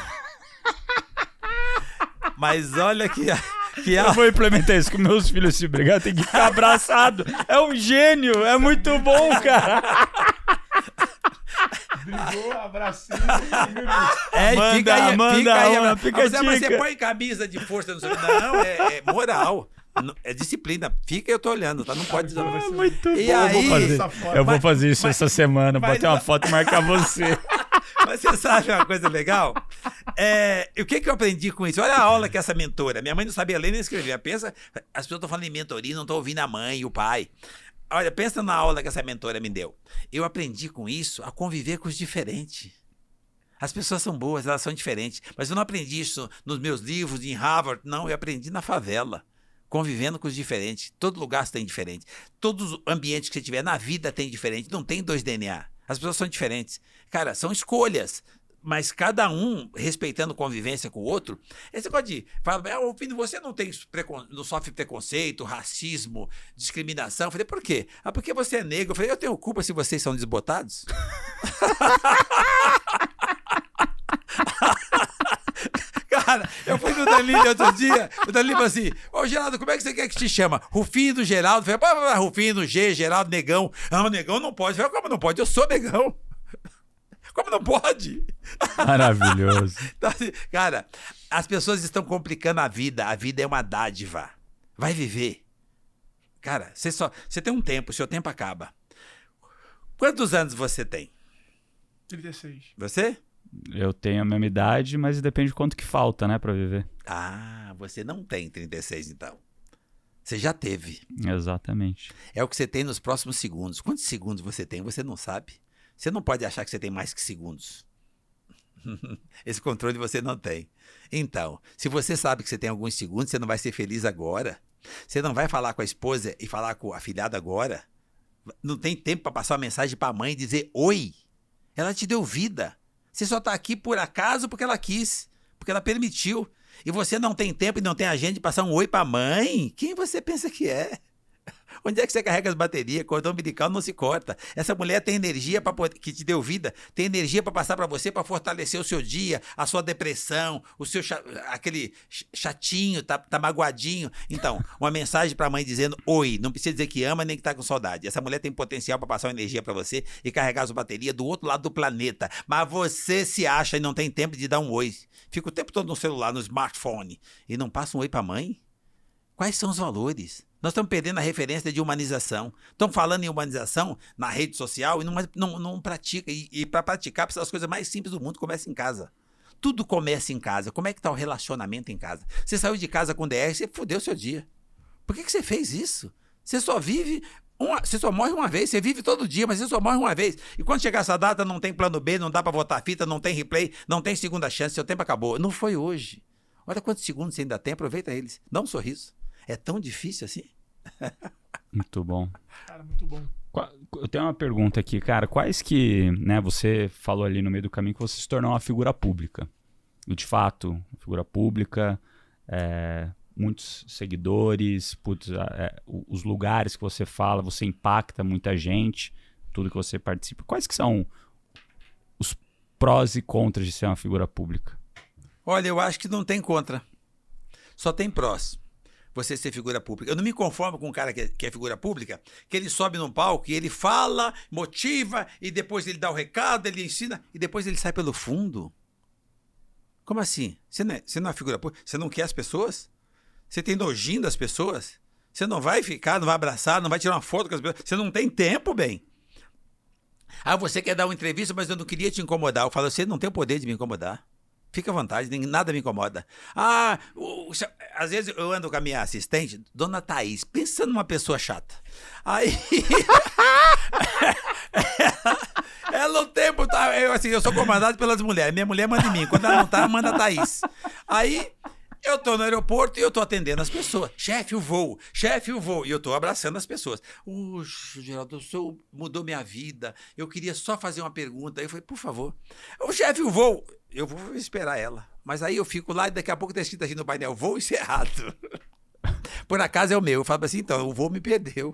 Mas olha que eu vou implementar isso com meus filhos. Se brigar, tem que ficar abraçado. É um gênio. É muito bom, cara. Brigou, abracinho. Fica a dica. Mas você põe camisa de força no seu... Não, é moral. É disciplina. Fica, eu tô olhando, tá? Não pode dizer. Muito e bom. Aí, eu vou fazer isso essa semana. Bater uma foto e marcar você. Mas você sabe uma coisa legal? O que eu aprendi com isso? Olha a aula que essa mentora... Minha mãe não sabia ler nem escrever. Pensa, as pessoas estão falando em mentoria, não estão ouvindo a mãe e o pai. Olha, pensa na aula que essa mentora me deu. Eu aprendi com isso a conviver com os diferentes. As pessoas são boas, elas são diferentes. Mas eu não aprendi isso nos meus livros, em Harvard. Não, eu aprendi na favela. Convivendo com os diferentes. Todo lugar tem diferente. Todos os ambientes que você tiver na vida tem diferente. Não tem 2 DNA. As pessoas são diferentes. Cara, são escolhas. Mas cada um respeitando convivência com o outro. Esse negócio de falar, você não sofre preconceito, racismo, discriminação. Eu falei, por quê? Porque você é negro. Eu falei, eu tenho culpa se vocês são desbotados? Cara, eu fui no Danilo outro dia, o Danilo falou assim, Geraldo, como é que você quer que te chama? Rufinho do Geraldo? Eu falei, Rufinho do G, Geraldo, Negão. Não, Negão não pode. Eu falei, como não pode? Eu sou Negão. Como não pode? Maravilhoso. Então, assim, cara, As pessoas estão complicando a vida é uma dádiva. Vai viver. Cara, você tem um tempo, seu tempo acaba. Quantos anos você tem? 36. Você? Eu tenho a mesma idade, mas depende de quanto que falta, né, pra viver. Ah, você não tem 36, então. Você já teve. Exatamente. É o que você tem nos próximos segundos. Quantos segundos você tem? Você não sabe. Você não pode achar que você tem mais que segundos. Esse controle você não tem. Então, se você sabe que você tem alguns segundos, você não vai ser feliz agora. Você não vai falar com a esposa e falar com a afilhada agora. Não tem tempo para passar uma mensagem para a mãe e dizer oi. Ela te deu vida. Você só está aqui por acaso porque ela quis, porque ela permitiu. E você não tem tempo e não tem agenda de passar um oi para a mãe? Quem você pensa que é? Onde é que você carrega as baterias? Cordão umbilical não se corta. Essa mulher tem energia que te deu vida, tem energia para passar para você, para fortalecer o seu dia, a sua depressão, o seu aquele chatinho, tá magoadinho. Então, uma mensagem para a mãe dizendo oi, não precisa dizer que ama nem que tá com saudade. Essa mulher tem potencial para passar uma energia para você e carregar as baterias do outro lado do planeta. Mas você se acha e não tem tempo de dar um oi. Fica o tempo todo no celular, no smartphone e não passa um oi para a mãe? Quais são os valores? Nós estamos perdendo a referência de humanização. Estão falando em humanização na rede social e não pratica. E para praticar, precisa das coisas mais simples do mundo, começa em casa. Tudo começa em casa. Como é que está o relacionamento em casa? Você saiu de casa com DR, você fudeu o seu dia. Por que você fez isso? Você só vive... Você só morre uma vez, você vive todo dia, mas você só morre uma vez. E quando chegar essa data, não tem plano B, não dá para votar fita, não tem replay, não tem segunda chance, seu tempo acabou. Não foi hoje. Olha quantos segundos você ainda tem, aproveita eles. Dá um sorriso. É tão difícil assim? Muito bom. Cara, muito bom. Eu tenho uma pergunta aqui, cara. Quais que, né, você falou ali no meio do caminho que você se tornou uma figura pública. E de fato, figura pública, muitos seguidores, os lugares que você fala, você impacta muita gente, tudo que você participa. Quais que são os prós e contras de ser uma figura pública? Olha, eu acho que não tem contra. Só tem prós. Você ser figura pública. Eu não me conformo com um cara que é figura pública, que ele sobe num palco e ele fala, motiva, e depois ele dá o recado, ele ensina, e depois ele sai pelo fundo. Como assim? Você não é figura pública? Você não quer as pessoas? Você tem nojinho das pessoas? Você não vai ficar, não vai abraçar, não vai tirar uma foto com as pessoas? Você não tem tempo, bem. Ah, você quer dar uma entrevista, mas eu não queria te incomodar. Eu falo, você não tem o poder de me incomodar. Fica à vontade, nada me incomoda. Às vezes eu ando com a minha assistente, Dona Thaís, pensa numa pessoa chata. Aí... ela o tempo tá... Eu sou comandado pelas mulheres, minha mulher manda em mim, quando ela não tá, manda a Thaís. Aí... eu tô no aeroporto e eu tô atendendo as pessoas. Chefe, o voo. E eu tô abraçando as pessoas. Geraldo, o senhor mudou minha vida. Eu queria só fazer uma pergunta. Aí eu falei, por favor. Chefe, o voo. Eu vou esperar ela. Mas aí eu fico lá e daqui a pouco tá escrito assim no painel, voo encerrado. Por acaso é o meu. Eu falo assim, então, o voo me perdeu.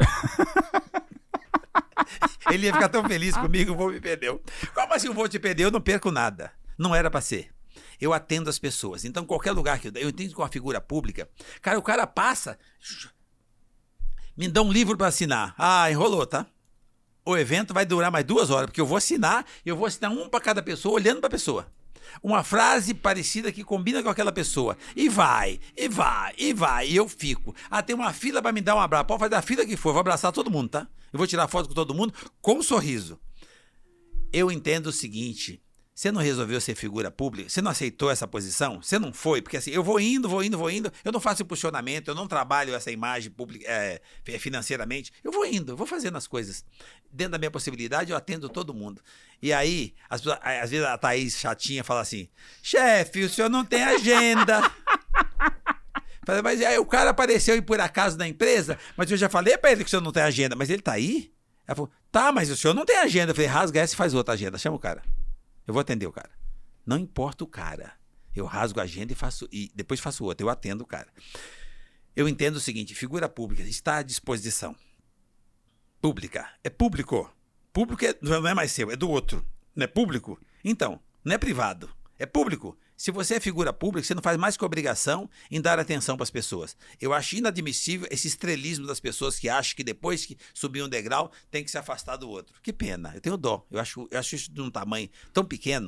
Ele ia ficar tão feliz comigo, o voo me perdeu. Como assim o voo te perdeu? Eu não perco nada. Não era pra ser. Eu atendo as pessoas. Então, qualquer lugar que eu entendo com uma figura pública, cara, o cara passa, me dá um livro para assinar. Ah, enrolou, tá? O evento vai durar mais 2 horas, porque eu vou assinar um para cada pessoa, olhando para a pessoa. Uma frase parecida que combina com aquela pessoa. E vai. E eu fico. Tem uma fila para me dar um abraço. Pode fazer a fila que for, eu vou abraçar todo mundo, tá? Eu vou tirar foto com todo mundo com um sorriso. Eu entendo o seguinte... Você não resolveu ser figura pública? Você não aceitou essa posição? Você não foi? Porque assim, eu vou indo, eu não faço impulsionamento, eu não trabalho essa imagem pública, financeiramente. Eu vou indo, eu vou fazendo as coisas. Dentro da minha possibilidade, eu atendo todo mundo. E aí, às vezes a Thaís chatinha fala assim, chefe, o senhor não tem agenda. Mas aí o cara apareceu aí por acaso na empresa, mas eu já falei pra ele que o senhor não tem agenda, mas ele tá aí? Ela falou, tá, mas o senhor não tem agenda. Eu falei, rasga essa e faz outra agenda, chama o cara. Eu vou atender o cara. Não importa o cara. Eu rasgo a agenda e depois faço outra. Eu atendo o cara. Eu entendo o seguinte, figura pública está à disposição. Pública. É público. Público não é mais seu, é do outro. Não é público? Então, não é privado. É público. Se você é figura pública, você não faz mais que obrigação em dar atenção para as pessoas. Eu acho inadmissível esse estrelismo das pessoas que acham que depois que subir um degrau, tem que se afastar do outro. Que pena, eu tenho dó. Eu acho isso de um tamanho tão pequeno.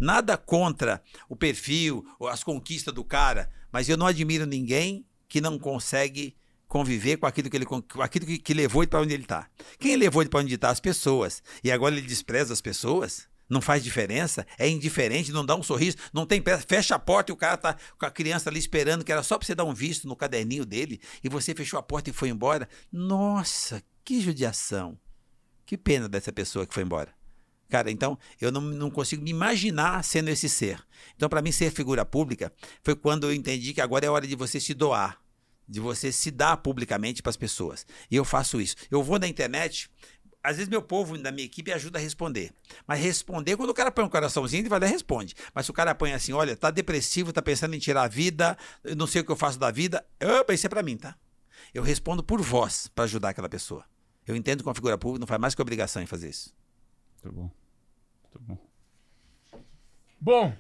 Nada contra o perfil, as conquistas do cara, mas eu não admiro ninguém que não consegue conviver com aquilo que levou ele para onde ele está. Quem levou ele para onde ele está? As pessoas. E agora ele despreza as pessoas? Não faz diferença? É indiferente, não dá um sorriso, não tem pressa, fecha a porta e o cara tá com a criança ali esperando, que era só para você dar um visto no caderninho dele, e você fechou a porta e foi embora. Nossa, que judiação. Que pena dessa pessoa que foi embora. Cara, então, eu não consigo me imaginar sendo esse ser. Então, para mim, ser figura pública foi quando eu entendi que agora é hora de você se doar, de você se dar publicamente para as pessoas. E eu faço isso. Eu vou na internet, às vezes meu povo da minha equipe ajuda a responder. Mas responder, quando o cara põe um coraçãozinho, ele vai lá e responde. Mas se o cara põe assim, olha, tá depressivo, tá pensando em tirar a vida, eu não sei o que eu faço da vida, opa, isso é para mim, tá? Eu respondo por voz para ajudar aquela pessoa. Eu entendo que uma figura pública não faz mais que obrigação em fazer isso. Muito bom. Muito bom. Bom.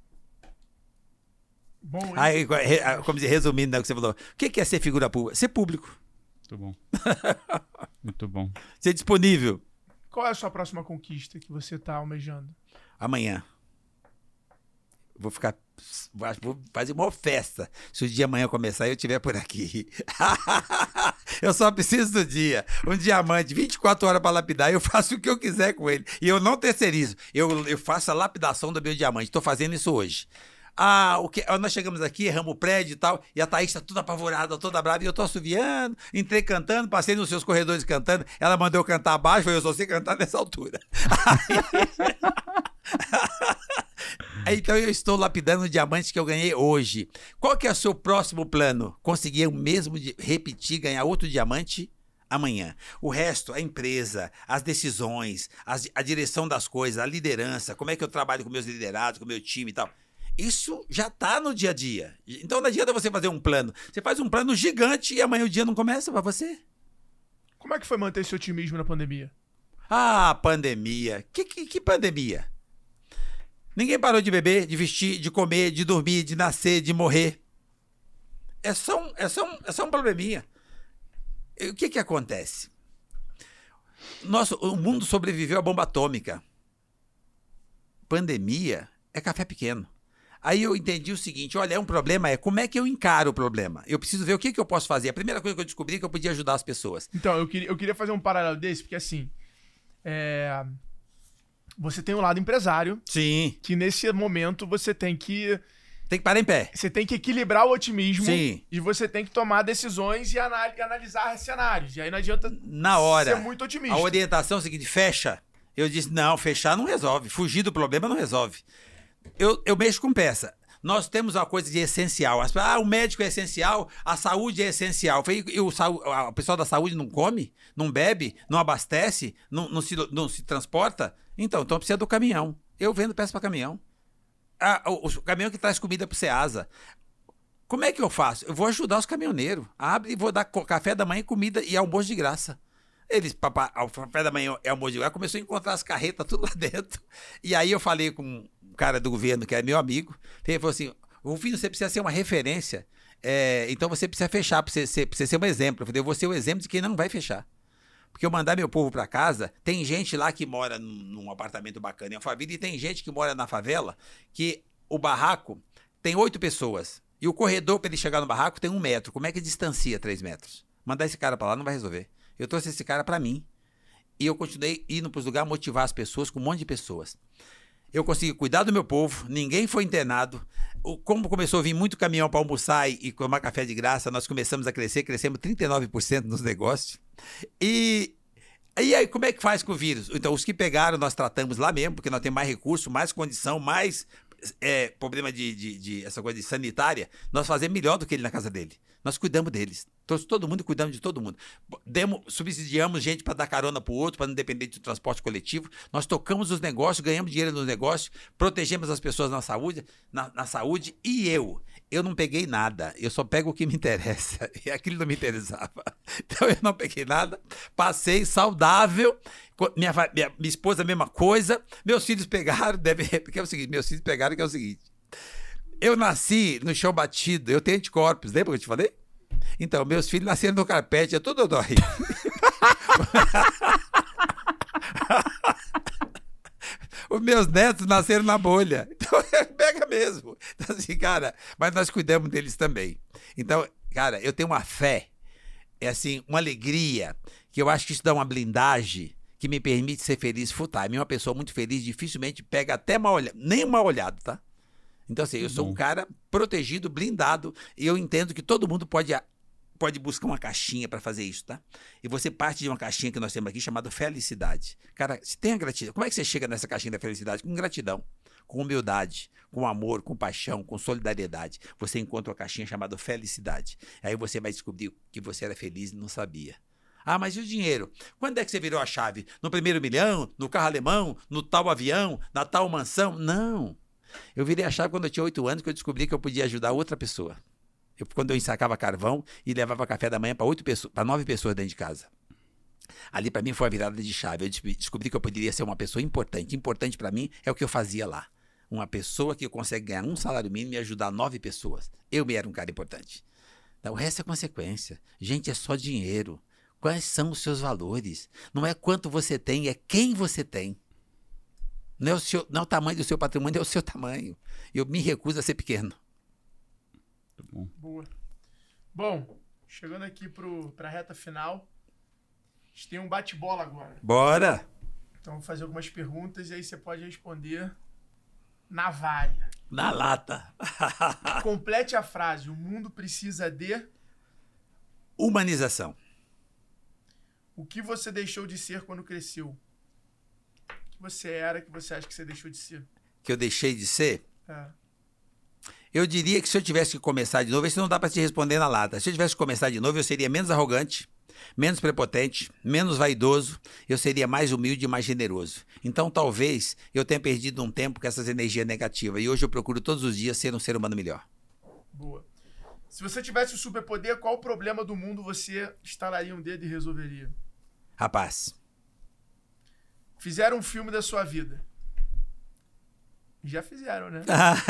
Aí, como dizer, resumindo, né, o que você falou, o que é ser figura pública? Ser público. Muito bom. Muito bom. Ser disponível. Qual é a sua próxima conquista que você tá almejando? Amanhã. Vou fazer uma festa. Se o dia amanhã começar e eu estiver por aqui. Eu só preciso do dia. Um diamante, 24 horas para lapidar, eu faço o que eu quiser com ele. E eu não terceirizo. Eu faço a lapidação do meu diamante. Estou fazendo isso hoje. Nós chegamos aqui, erramos o prédio e tal, e a Thaís tá toda apavorada, toda brava, e eu tô assoviando, entrei cantando, passei nos seus corredores cantando, ela mandou eu cantar abaixo, eu só sei cantar nessa altura. Então eu estou lapidando o diamante que eu ganhei hoje. Qual que é o seu próximo plano? Conseguir o mesmo, repetir, ganhar outro diamante amanhã. O resto, a empresa, as decisões, a direção das coisas, a liderança, como é que eu trabalho com meus liderados, com o meu time e tal. Isso já está no dia a dia. Então não adianta você fazer um plano. Você faz um plano gigante e amanhã o dia não começa para você. Como é que foi manter esse otimismo na pandemia? Pandemia. Que pandemia? Ninguém parou de beber, de vestir, de comer, de dormir, de nascer, de morrer. É só um probleminha. O que acontece? O mundo sobreviveu à bomba atômica. Pandemia é café pequeno. Aí eu entendi o seguinte, olha, um problema como é que eu encaro o problema? Eu preciso ver o que eu posso fazer. A primeira coisa que eu descobri é que eu podia ajudar as pessoas. Então, eu queria fazer um paralelo desse, porque assim, você tem um lado empresário. Sim. Que nesse momento você tem que... Tem que parar em pé. Você tem que equilibrar o otimismo. Sim. E você tem que tomar decisões e analisar cenários. E aí não adianta na hora ser muito otimista. A orientação é a seguinte, fecha. Eu disse, não, fechar não resolve. Fugir do problema não resolve. Eu mexo com peça. Nós temos uma coisa de essencial. O médico é essencial, a saúde é essencial. E o pessoal da saúde não come, não bebe, não abastece, não se transporta. Então precisa do caminhão. Eu vendo peça para caminhão. O caminhão que traz comida para o Ceasa. Como é que eu faço? Eu vou ajudar os caminhoneiros. Abre e vou dar café da manhã, comida e almoço de graça. O café da manhã é almoço de graça. Começou a encontrar as carretas tudo lá dentro. E aí eu falei com um cara do governo, que é meu amigo. Ele falou assim, Rufino, você precisa ser uma referência. Então você precisa fechar, para você ser um exemplo. Eu falei, eu vou ser o exemplo de quem não vai fechar. Porque eu mandar meu povo para casa, tem gente lá que mora num apartamento bacana em Alphaville e tem gente que mora na favela, que o barraco tem 8 pessoas. E o corredor para ele chegar no barraco tem 1 metro. Como é que distancia 3 metros? Mandar esse cara para lá não vai resolver. Eu trouxe esse cara para mim. E eu continuei indo para os lugares motivar as pessoas com um monte de pessoas. Eu consegui cuidar do meu povo, ninguém foi internado. Como começou a vir muito caminhão para almoçar e tomar café de graça, nós começamos a crescemos 39% nos negócios. E aí, como é que faz com o vírus? Então, os que pegaram, nós tratamos lá mesmo, porque nós temos mais recurso, mais condição, mais problema de essa coisa de sanitária. Nós fazemos melhor do que ele na casa dele. Nós cuidamos deles. Todo mundo cuidamos de todo mundo. Subsidiamos gente para dar carona para o outro, para não depender do transporte coletivo. Nós tocamos os negócios, ganhamos dinheiro nos negócios, protegemos as pessoas na saúde. E eu não peguei nada. Eu só pego o que me interessa. E aquilo não me interessava. Então eu não peguei nada. Passei saudável. Minha esposa, a mesma coisa. Meus filhos pegaram. Porque é o seguinte, meus filhos pegaram que é o seguinte. Eu nasci no chão batido. Eu tenho anticorpos. Lembra que eu te falei? Então, meus filhos nasceram no carpete. É tudo dói. Os meus netos nasceram na bolha. Então, pega mesmo. Então, assim, cara, mas nós cuidamos deles também. Então, cara, eu tenho uma fé, assim, uma alegria, que eu acho que isso dá uma blindagem que me permite ser feliz full time. Uma pessoa muito feliz dificilmente pega até mal olhado, nem mal olhado, tá? Então, assim, eu sou um cara protegido, blindado, e eu entendo que todo mundo pode buscar uma caixinha para fazer isso, tá? E você parte de uma caixinha que nós temos aqui chamada felicidade. Cara, se tem a gratidão, como é que você chega nessa caixinha da felicidade? Com gratidão, com humildade, com amor, com paixão, com solidariedade. Você encontra uma caixinha chamada felicidade. Aí você vai descobrir que você era feliz e não sabia. Ah, mas e o dinheiro? Quando é que você virou a chave? No primeiro milhão? No carro alemão? No tal avião? Na tal mansão? Não. Eu virei a chave quando eu tinha 8 anos, que eu descobri que eu podia ajudar outra pessoa. Quando eu ensacava carvão e levava café da manhã para 9 pessoas dentro de casa. Ali, para mim, foi a virada de chave. Eu descobri que eu poderia ser uma pessoa importante. Importante para mim é o que eu fazia lá. Uma pessoa que consegue ganhar um salário mínimo e ajudar 9 pessoas. Eu me era um cara importante. Então, o resto é consequência. Gente, é só dinheiro. Quais são os seus valores? Não é quanto você tem, é quem você tem. Não é o tamanho do seu patrimônio, é o seu tamanho. Eu me recuso a ser pequeno. Boa. Bom, chegando aqui pra reta final, a gente tem um bate-bola agora. Bora! Então, vou fazer algumas perguntas e aí você pode responder na valha. Na lata. Complete a frase. O mundo precisa de... Humanização. O que você deixou de ser quando cresceu? O que você era que você acha que você deixou de ser? Que eu deixei de ser? É. Eu diria que se eu tivesse que começar de novo, isso não dá para te responder na lata. Se eu tivesse que começar de novo, eu seria menos arrogante, menos prepotente, menos vaidoso, eu seria mais humilde e mais generoso. Então, talvez, eu tenha perdido um tempo com essas energias negativas. E hoje eu procuro todos os dias ser um ser humano melhor. Boa. Se você tivesse o superpoder, qual problema do mundo você estalaria um dedo e resolveria? Rapaz. Fizeram um filme da sua vida. Já fizeram, né?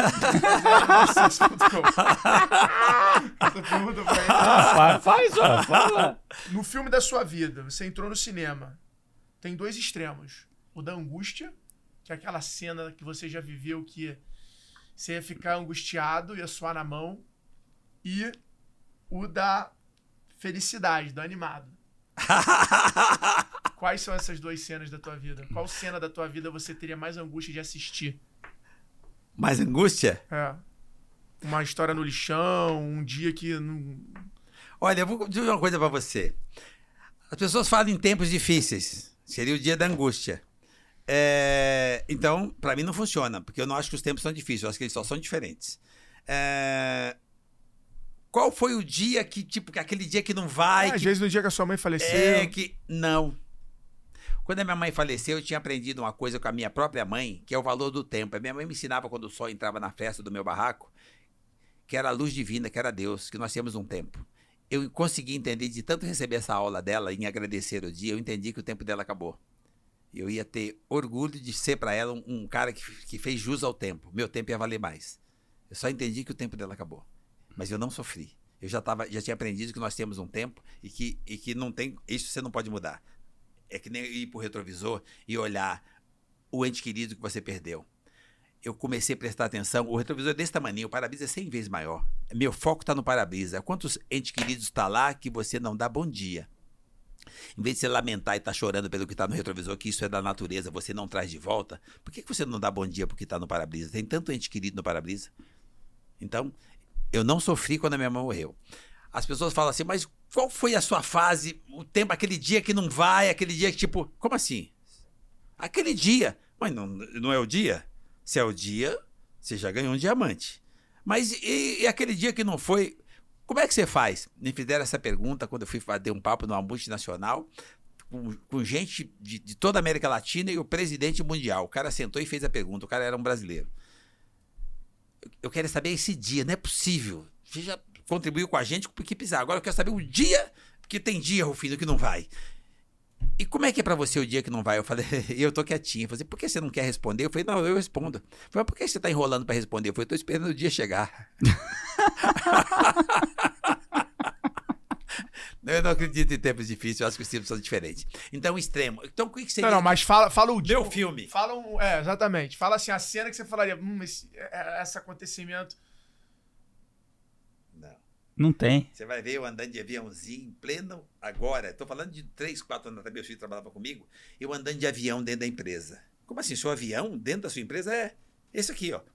Pergunta pra ele. Faz, ó, fala. No filme da sua vida, você entrou no cinema. Tem 2 extremos. O da angústia, que é aquela cena que você já viveu que você ia ficar angustiado, ia suar na mão. E o da felicidade, do animado. Quais são essas 2 cenas da tua vida? Qual cena da tua vida você teria mais angústia de assistir? Mais angústia? É. Uma história no lixão, um dia que... não... Olha, eu vou dizer uma coisa pra você. As pessoas falam em tempos difíceis. Seria o dia da angústia. Então, pra mim não funciona, porque eu não acho que os tempos são difíceis, eu acho que eles só são diferentes. Qual foi o dia que, tipo, aquele dia que não vai... Às vezes no dia que a sua mãe faleceu... Não. Quando a minha mãe faleceu, eu tinha aprendido uma coisa com a minha própria mãe, que é o valor do tempo. A minha mãe me ensinava quando o sol entrava na festa do meu barraco, que era a luz divina, que era Deus, que nós tínhamos um tempo. Eu consegui entender, de tanto receber essa aula dela, em agradecer o dia, eu entendi que o tempo dela acabou. Eu ia ter orgulho de ser para ela um cara que fez jus ao tempo. Meu tempo ia valer mais. Eu só entendi que o tempo dela acabou. Mas eu não sofri. Eu já tinha aprendido que nós temos um tempo e que não tem... Isso você não pode mudar. É que nem ir pro retrovisor e olhar o ente querido que você perdeu. Eu comecei a prestar atenção. O retrovisor é desse tamanho, o para-brisa é 100 vezes maior. Meu foco está no para-brisa. Quantos entes queridos está lá que você não dá bom dia? Em vez de você lamentar e estar chorando pelo que está no retrovisor, que isso é da natureza, você não traz de volta, por que você não dá bom dia porque está no para-brisa? Tem tanto ente querido no para-brisa. Então, eu não sofri quando a minha mãe morreu. As pessoas falam assim, mas qual foi a sua fase, o tempo, aquele dia que não vai, aquele dia que tipo... Como assim? Aquele dia. Mas não é o dia? Se é o dia, você já ganhou um diamante. Mas e aquele dia que não foi? Como é que você faz? Me fizeram essa pergunta quando eu fui fazer um papo numa multinacional com gente de toda a América Latina e o presidente mundial. O cara sentou e fez a pergunta, o cara era um brasileiro. Eu quero saber esse dia, não é possível. Você já contribuiu com a gente porque precisar. Agora eu quero saber o dia, porque tem dia, Rufino, que não vai. E como é que é pra você o dia que não vai? Eu falei, eu tô quietinho. Eu falei, por que você não quer responder? Eu falei, não, eu respondo. Eu falei, por que você tá enrolando pra responder? Eu falei, eu tô esperando o dia chegar. não acredito em tempos difíceis, eu acho que os tempos são diferentes. Então, extremo. Então, o que seria... Não, mas fala o Meu filme. Fala exatamente. Fala assim, a cena que você falaria, esse acontecimento... Não tem. Você vai ver eu andando de aviãozinho em pleno agora. Estou falando de 3, 4 anos atrás, meu filho trabalhava comigo, eu andando de avião dentro da empresa. Como assim? Seu avião dentro da sua empresa é esse aqui, ó.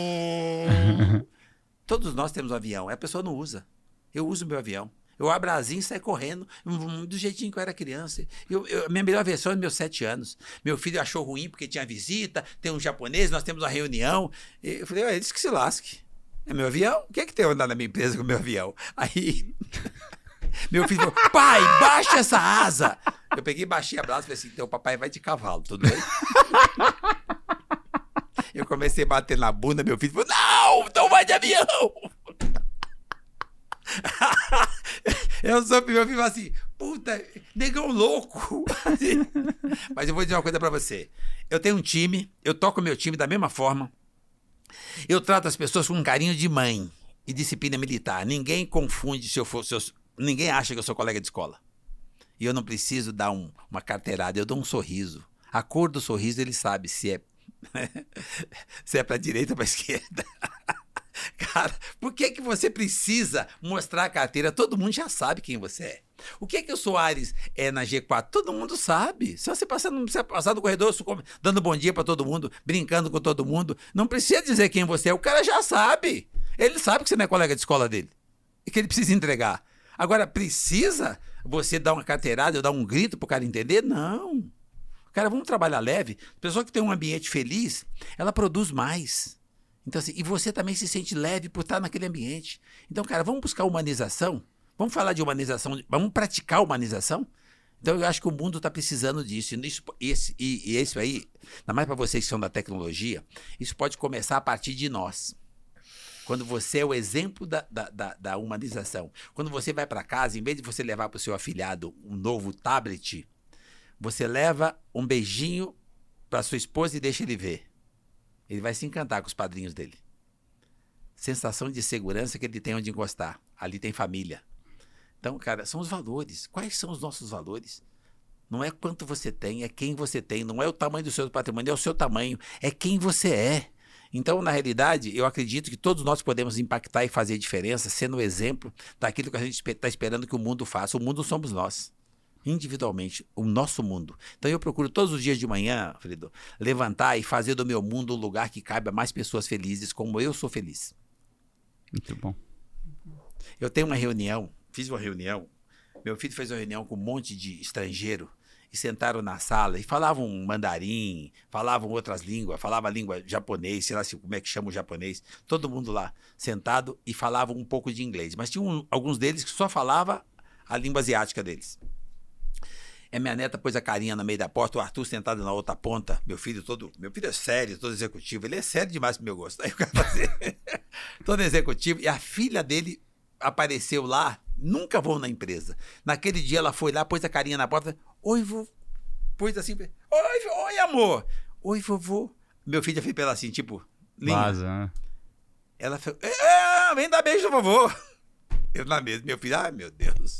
Todos nós temos um avião, a pessoa não usa. Eu uso meu avião. Eu abro a asinha e saio correndo, do jeitinho que eu era criança. Minha melhor versão é meus 7 anos. Meu filho achou ruim porque tinha visita, tem um japonês, nós temos uma reunião. Eu falei, eles que se lasquem. É meu avião? O que é que tem a andar na minha empresa com o meu avião? Aí, meu filho falou, pai, baixa essa asa. Eu peguei, baixei a brasa e falei assim, teu papai vai de cavalo, tudo bem? Eu comecei a bater na bunda, meu filho falou, não vai de avião. Meu filho falou assim, puta, negão louco. Mas eu vou dizer uma coisa pra você. Eu tenho um time, eu toco meu time da mesma forma. Eu trato as pessoas com um carinho de mãe e disciplina militar. Ninguém confunde ninguém acha que eu sou colega de escola. E eu não preciso dar uma carteirada, eu dou um sorriso. A cor do sorriso ele sabe se é pra direita ou pra esquerda. Cara, por que você precisa mostrar a carteira? Todo mundo já sabe quem você é. O que o Soares é na G4? Todo mundo sabe. Se você passar no corredor dando bom dia pra todo mundo, brincando com todo mundo, não precisa dizer quem você é. O cara já sabe. Ele sabe que você não é colega de escola dele e que ele precisa entregar. Agora, precisa você dar uma carteirada ou dar um grito pro cara entender? Não. Cara, vamos trabalhar leve. A pessoa que tem um ambiente feliz, ela produz mais. Então, assim, e você também se sente leve por estar naquele ambiente. Então, cara, vamos buscar humanização? Vamos falar de humanização? Vamos praticar humanização? Então, eu acho que o mundo está precisando disso. E isso aí, ainda mais para vocês que são da tecnologia, isso pode começar a partir de nós. Quando você é o exemplo da humanização. Quando você vai para casa, em vez de você levar para o seu afilhado um novo tablet, você leva um beijinho para sua esposa e deixa ele ver. Ele vai se encantar com os padrinhos dele. Sensação de segurança que ele tem onde encostar. Ali tem família. Então, cara, são os valores. Quais são os nossos valores? Não é quanto você tem, é quem você tem. Não é o tamanho do seu patrimônio, é o seu tamanho. É quem você é. Então, na realidade, eu acredito que todos nós podemos impactar e fazer diferença sendo o exemplo daquilo que a gente está esperando que o mundo faça. O mundo somos nós. Individualmente, o nosso mundo. Então eu procuro todos os dias de manhã, Fredo, levantar e fazer do meu mundo um lugar que caiba mais pessoas felizes, como eu sou feliz. Muito bom. Eu tenho fiz uma reunião, meu filho fez uma reunião com um monte de estrangeiro e sentaram na sala e falavam mandarim, falavam outras línguas, falavam a língua japonês, sei lá como é que chama o japonês, todo mundo lá sentado e falavam um pouco de inglês, mas tinha alguns deles que só falava a língua asiática deles. Minha neta pôs a carinha no meio da porta, o Arthur sentado na outra ponta, meu filho é sério, todo executivo, ele é sério demais pro meu gosto. Aí o cara fazia, todo executivo, e a filha dele apareceu lá, nunca vou na empresa. Naquele dia ela foi lá, pôs a carinha na porta, oi, vovô, pôs assim, oi, amor, oi, vovô. Meu filho já fez pra ela assim, tipo, linha. Vaza, né? Ela falou, vem dar beijo no vovô. Eu na mesa, meu filho, ai meu Deus.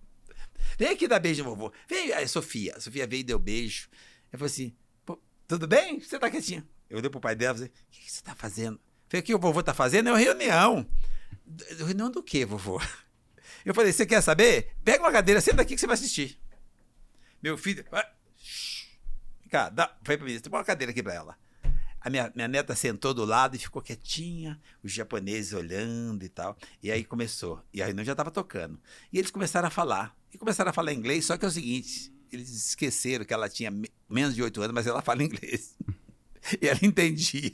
Vem aqui dar beijo no vovô. Vem, aí a Sofia veio e deu beijo. Eu falei assim, pô, tudo bem? Você tá quietinha? Eu olhei pro pai dela e falei, o que você tá fazendo? Eu falei, o que o vovô tá fazendo? É uma reunião. Reunião do quê, vovô? Eu falei, você quer saber? Pega uma cadeira, senta aqui que você vai assistir. Meu filho, cara, foi pra mim, põe uma cadeira aqui pra ela. A minha neta sentou do lado e ficou quietinha, os japoneses olhando e tal. E aí começou. E a reunião já estava tocando. E eles começaram a falar. E começaram a falar inglês, só que é o seguinte, eles esqueceram que ela tinha menos de 8 anos, mas ela fala inglês. E ela entendia.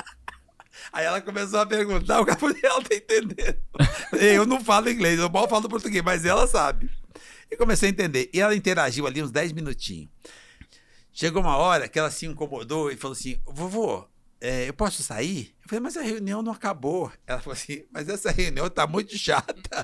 Aí ela começou a perguntar, o cara falou, ela tá entendendo. Eu não falo inglês, eu mal falo português, mas ela sabe. E comecei a entender. E ela interagiu ali uns 10 minutinhos. Chegou uma hora que ela se incomodou e falou assim, vovô, eu posso sair? Eu falei, mas a reunião não acabou. Ela falou assim, mas essa reunião tá muito chata.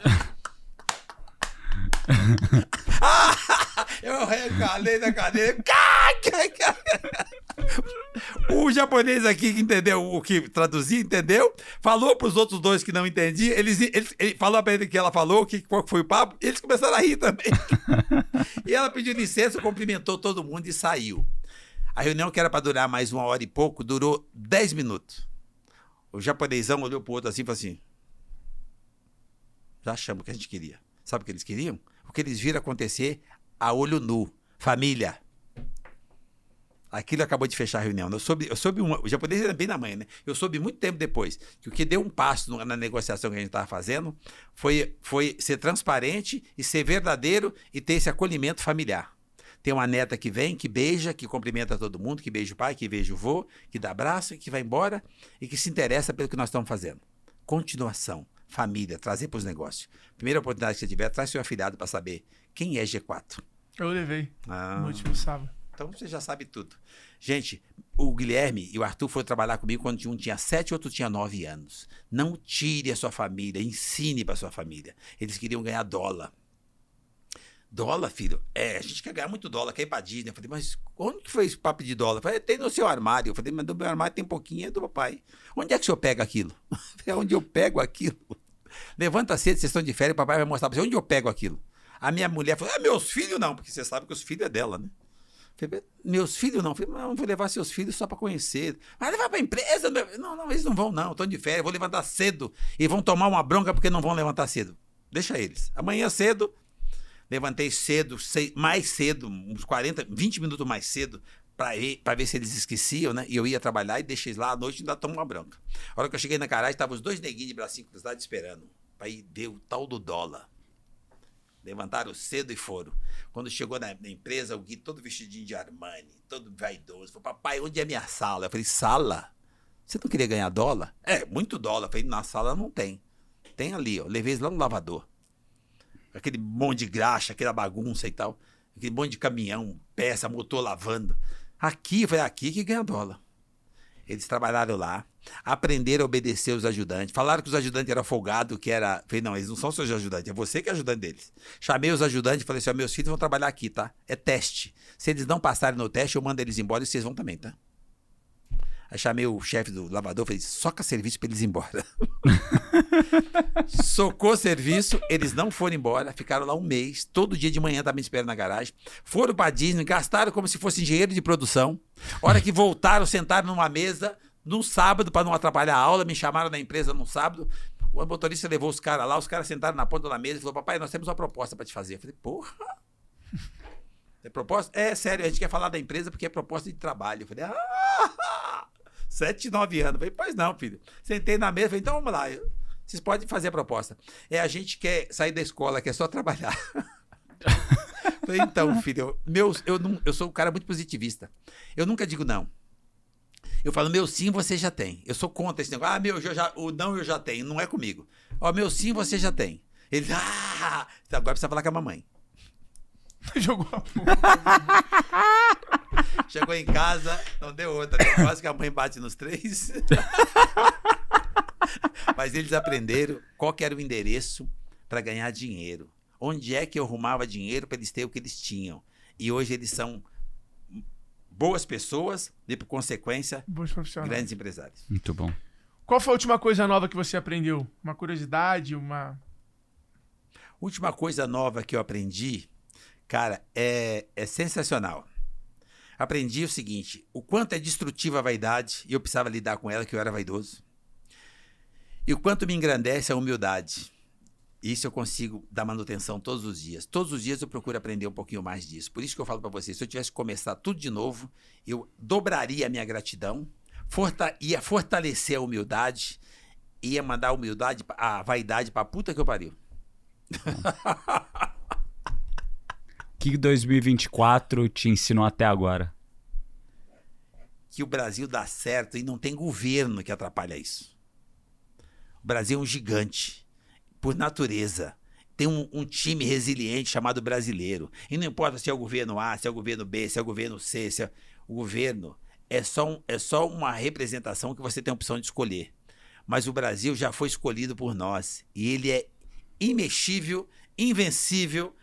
Eu recalei na cadeira. O japonês aqui que entendeu o que traduzia, entendeu? Falou pros outros dois que não entendiam. Ele falou pra ele que ela falou, qual foi o papo. Eles começaram a rir também. E ela pediu licença, cumprimentou todo mundo e saiu. A reunião, que era para durar mais 1 hora e pouco, durou 10 minutos. O japonesão olhou pro outro assim e falou assim: já achamos o que a gente queria. Sabe o que eles queriam? O que eles viram acontecer a olho nu. Família. Aquilo acabou de fechar a reunião. O japonês era bem na manhã, né? Eu soube muito tempo depois que o que deu um passo na negociação que a gente estava fazendo foi ser transparente e ser verdadeiro e ter esse acolhimento familiar. Tem uma neta que vem, que beija, que cumprimenta todo mundo, que beija o pai, que beija o vô, que dá abraço, que vai embora e que se interessa pelo que nós estamos fazendo. Continuação, família, trazer para os negócios. Primeira oportunidade que você tiver, traz seu afilhado para saber quem é G4. Eu levei no último sábado. Então você já sabe tudo. Gente, o Guilherme e o Arthur foram trabalhar comigo quando um tinha 7 e outro tinha 9 anos. Não tire a sua família, ensine para sua família. Eles queriam ganhar dólar. Dólar, filho? A gente quer ganhar muito dólar, quer ir pra Disney. Eu falei, mas onde que foi esse papo de dólar? Eu falei, tem no seu armário. Eu falei, mas do meu armário tem pouquinho, é do papai. Onde é que o senhor pega aquilo? É onde eu pego aquilo. Levanta cedo, vocês estão de férias, o papai vai mostrar pra você onde eu pego aquilo. A minha mulher falou, meus filhos não, porque você sabe que os filhos é dela, né? Eu falei, meus filhos não. Eu falei, não, vou levar seus filhos só pra conhecer. Mas levar pra empresa? Não, eles não vão não, estão de férias, vou levantar cedo e vão tomar uma bronca porque não vão levantar cedo. Deixa eles. Amanhã cedo, levantei cedo, mais cedo, uns 20 minutos mais cedo, pra ver se eles esqueciam, né? E eu ia trabalhar e deixei eles lá à noite e ainda tomo uma bronca. A hora que eu cheguei na garagem, estavam os 2 neguinhos de bracinho cruzado esperando pra ir ver o tal do dólar. Levantaram cedo e foram. Quando chegou na empresa, o Gui todo vestidinho de Armani, todo vaidoso. Falei, papai, onde é minha sala? Eu falei, sala? Você não queria ganhar dólar? Muito dólar. Eu falei, na sala não tem. Tem ali, ó. Levei eles lá no lavador. Aquele monte de graxa, aquela bagunça e tal. Aquele monte de caminhão, peça, motor lavando. Aqui, eu falei, aqui que ganha dólar. Eles trabalharam lá, aprenderam a obedecer os ajudantes. Falaram que os ajudantes eram folgados, que era... Falei, não, eles não são seus ajudantes, é você que é ajudante deles. Chamei os ajudantes e falei assim, meus filhos vão trabalhar aqui, tá? É teste. Se eles não passarem no teste, eu mando eles embora e vocês vão também, tá? Aí chamei o chefe do lavador, falei, soca serviço pra eles ir embora. Socou serviço, eles não foram embora, ficaram lá um mês, todo dia de manhã estavam me esperando na garagem, foram pra Disney, gastaram como se fosse engenheiro de produção, hora que voltaram, sentaram numa mesa, num sábado, para não atrapalhar a aula, me chamaram na empresa num sábado, o motorista levou os caras lá, os caras sentaram na ponta da mesa e falou, papai, nós temos uma proposta para te fazer. Eu falei, porra, é proposta? É, sério, a gente quer falar da empresa porque é proposta de trabalho. Eu falei, 7, 9 anos. Eu falei, pois não, filho. Sentei na mesa, falei, então vamos lá, vocês podem fazer a proposta. A gente quer sair da escola, quer só trabalhar. Falei, então, filho, eu sou um cara muito positivista. Eu nunca digo não. Eu falo, meu sim você já tem. Eu sou contra esse negócio. O não eu já tenho. Não é comigo. Meu sim você já tem. Ele, então agora precisa falar com a mamãe. Jogou a porra. Chegou em casa, não deu outra. Quase que a mãe bate nos 3. Mas eles aprenderam qual que era o endereço para ganhar dinheiro. Onde é que eu arrumava dinheiro para eles terem o que eles tinham. E hoje eles são boas pessoas e, por consequência, grandes empresários. Muito bom. Qual foi a última coisa nova que você aprendeu? Uma curiosidade, uma... Última coisa nova que eu aprendi, cara, é sensacional. Aprendi o seguinte, o quanto é destrutiva a vaidade, e eu precisava lidar com ela, que eu era vaidoso. E o quanto me engrandece a humildade. Isso eu consigo dar manutenção todos os dias. Todos os dias eu procuro aprender um pouquinho mais disso. Por isso que eu falo para vocês, se eu tivesse que começar tudo de novo, eu dobraria a minha gratidão, ia fortalecer a humildade, ia mandar a vaidade pra puta que eu pariu. O que 2024 te ensinou até agora? Que o Brasil dá certo e não tem governo que atrapalha isso. O Brasil é um gigante, por natureza. Tem um time resiliente chamado brasileiro. E não importa se é o governo A, se é o governo B, se é o governo C, o governo é só uma representação que você tem a opção de escolher. Mas o Brasil já foi escolhido por nós. E ele é imexível, invencível,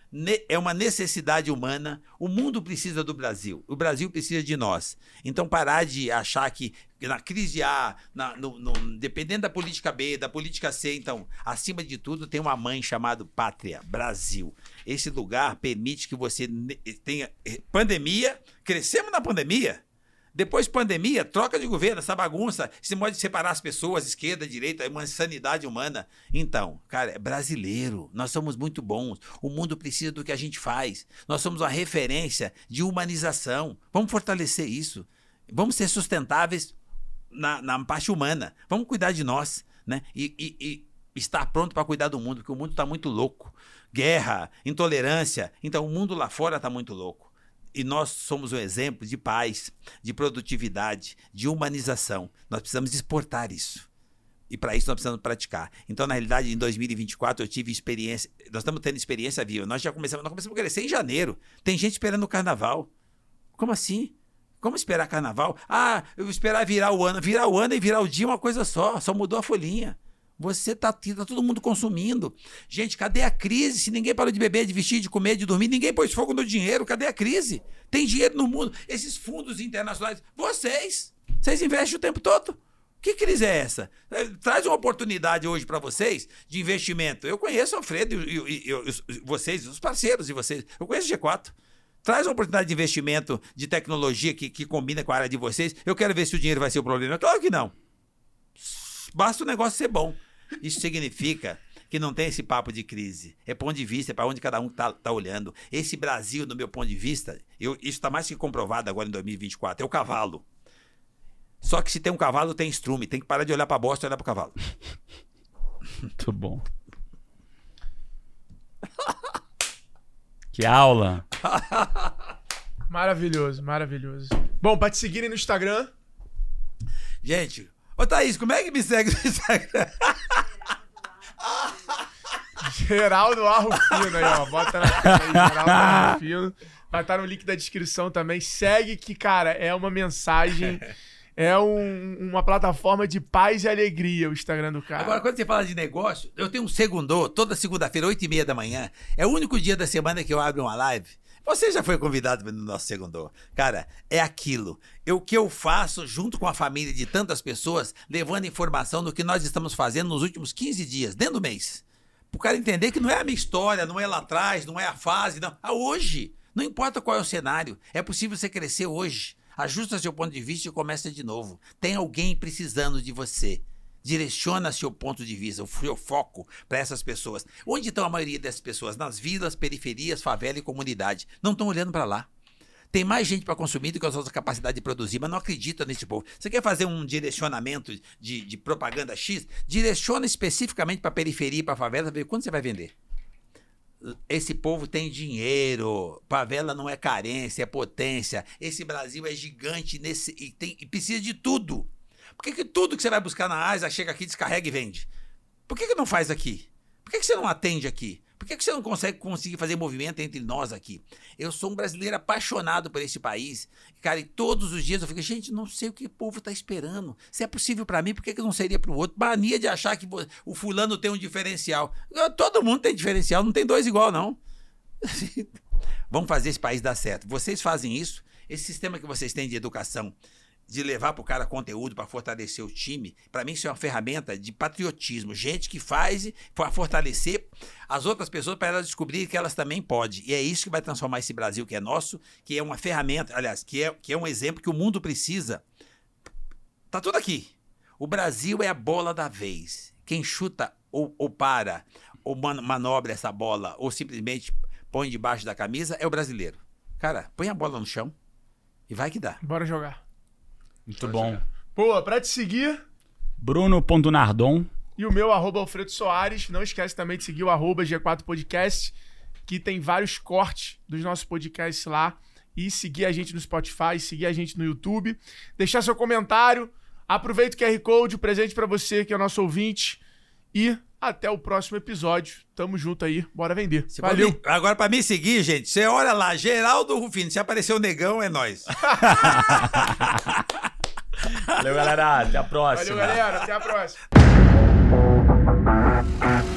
é uma necessidade humana. O mundo precisa do Brasil. O Brasil precisa de nós. Então, parar de achar que na crise A, dependendo da política B, da política C, então, acima de tudo, tem uma mãe chamada Pátria, Brasil. Esse lugar permite que você tenha pandemia. Crescemos na pandemia. Depois pandemia, troca de governo, essa bagunça, esse modo de separar as pessoas, esquerda, direita, é uma insanidade humana. Então, cara, é brasileiro, nós somos muito bons, o mundo precisa do que a gente faz, nós somos uma referência de humanização, vamos fortalecer isso, vamos ser sustentáveis na parte humana, vamos cuidar de nós, né? E estar pronto para cuidar do mundo, porque o mundo está muito louco, guerra, intolerância, então o mundo lá fora está muito louco. E nós somos um exemplo de paz, de produtividade, de humanização. Nós precisamos exportar isso. E para isso nós precisamos praticar. Então, na realidade, em 2024 eu tive experiência. Nós estamos tendo experiência viva. Nós começamos a crescer em janeiro. Tem gente esperando o carnaval. Como assim? Como esperar carnaval? Ah, eu vou esperar virar o ano. Virar o ano e virar o dia é uma coisa só. Só mudou a folhinha. Você tá todo mundo consumindo. Gente, cadê a crise? Se ninguém parou de beber, de vestir, de comer, de dormir, ninguém pôs fogo no dinheiro, cadê a crise? Tem dinheiro no mundo. Esses fundos internacionais, vocês investem o tempo todo. Que crise é essa? Traz uma oportunidade hoje para vocês de investimento. Eu conheço o Alfredo e vocês, os parceiros de vocês. Eu conheço o G4. Traz uma oportunidade de investimento, de tecnologia que combina com a área de vocês. Eu quero ver se o dinheiro vai ser o problema. Claro que não. Basta o negócio ser bom. Isso significa que não tem esse papo de crise. É ponto de vista, é para onde cada um tá olhando. Esse Brasil, no meu ponto de vista, isso está mais que comprovado agora em 2024, é o cavalo. Só que se tem um cavalo, tem estrume. Tem que parar de olhar para a bosta e olhar para o cavalo. Muito bom. Que aula. Maravilhoso, maravilhoso. Bom, para te seguirem no Instagram... Gente... Ô, Thaís, como é que me segue no Instagram? Geraldo Arrufino aí, ó. Bota na tela aí, Geraldo Arrufino. Vai estar no link da descrição também. Segue que, cara, é uma mensagem, é uma plataforma de paz e alegria o Instagram do cara. Agora, quando você fala de negócio, eu tenho um segundô, toda segunda-feira, 8h30 da manhã. É o único dia da semana que eu abro uma live. Você já foi convidado no nosso segundô. Cara, é aquilo. O que eu faço junto com a família de tantas pessoas, levando informação do que nós estamos fazendo nos últimos 15 dias, dentro do mês. Para o cara entender que não é a minha história, não é lá atrás, não é a fase, não. Hoje. Não importa qual é o cenário. É possível você crescer hoje. Ajusta seu ponto de vista e começa de novo. Tem alguém precisando de você. Direciona seu ponto de vista, o seu foco para essas pessoas. Onde estão a maioria dessas pessoas? Nas vilas, periferias, favela e comunidade. Não estão olhando para lá. Tem mais gente para consumir do que a nossa capacidade de produzir, mas não acredita nesse povo. Você quer fazer um direcionamento de propaganda X? Direciona especificamente para a periferia e para a favela, ver quando você vai vender. Esse povo tem dinheiro, favela não é carência, é potência. Esse Brasil é gigante e precisa de tudo. Por que tudo que você vai buscar na Ásia chega aqui, descarrega e vende? Por que não faz aqui? Por que você não atende aqui? Por que você não consegue fazer movimento entre nós aqui? Eu sou um brasileiro apaixonado por esse país. Cara, e todos os dias eu fico, gente, não sei o que o povo está esperando. Se é possível para mim, por que não seria para o outro? Mania de achar que o fulano tem um diferencial. Todo mundo tem diferencial, não tem dois igual, não. Vamos fazer esse país dar certo. Vocês fazem isso, esse sistema que vocês têm de educação, de levar para o cara conteúdo para fortalecer o time, para mim isso é uma ferramenta de patriotismo. Gente que faz para fortalecer as outras pessoas, para elas descobrirem que elas também podem. E é isso que vai transformar esse Brasil que é nosso, que é uma ferramenta, aliás, que é um exemplo que o mundo precisa. Tá tudo aqui. O Brasil é a bola da vez. Quem chuta ou para, ou manobra essa bola, ou simplesmente põe debaixo da camisa, é o brasileiro. Cara, põe a bola no chão e vai que dá. Bora jogar. Muito bom. Pô, pra te seguir... Bruno.nardon. E o meu, @Alfredo Soares. Não esquece também de seguir o @G4 Podcast, que tem vários cortes dos nossos podcasts lá. E seguir a gente no Spotify, seguir a gente no YouTube. Deixar seu comentário. Aproveita o QR Code, presente pra você, que é o nosso ouvinte. E até o próximo episódio. Tamo junto aí. Bora vender. Valeu. Agora, pra me seguir, gente, você olha lá, Geraldo Rufino. Se aparecer o negão, é nóis. Valeu, galera. Até a próxima. Valeu, galera. Até a próxima.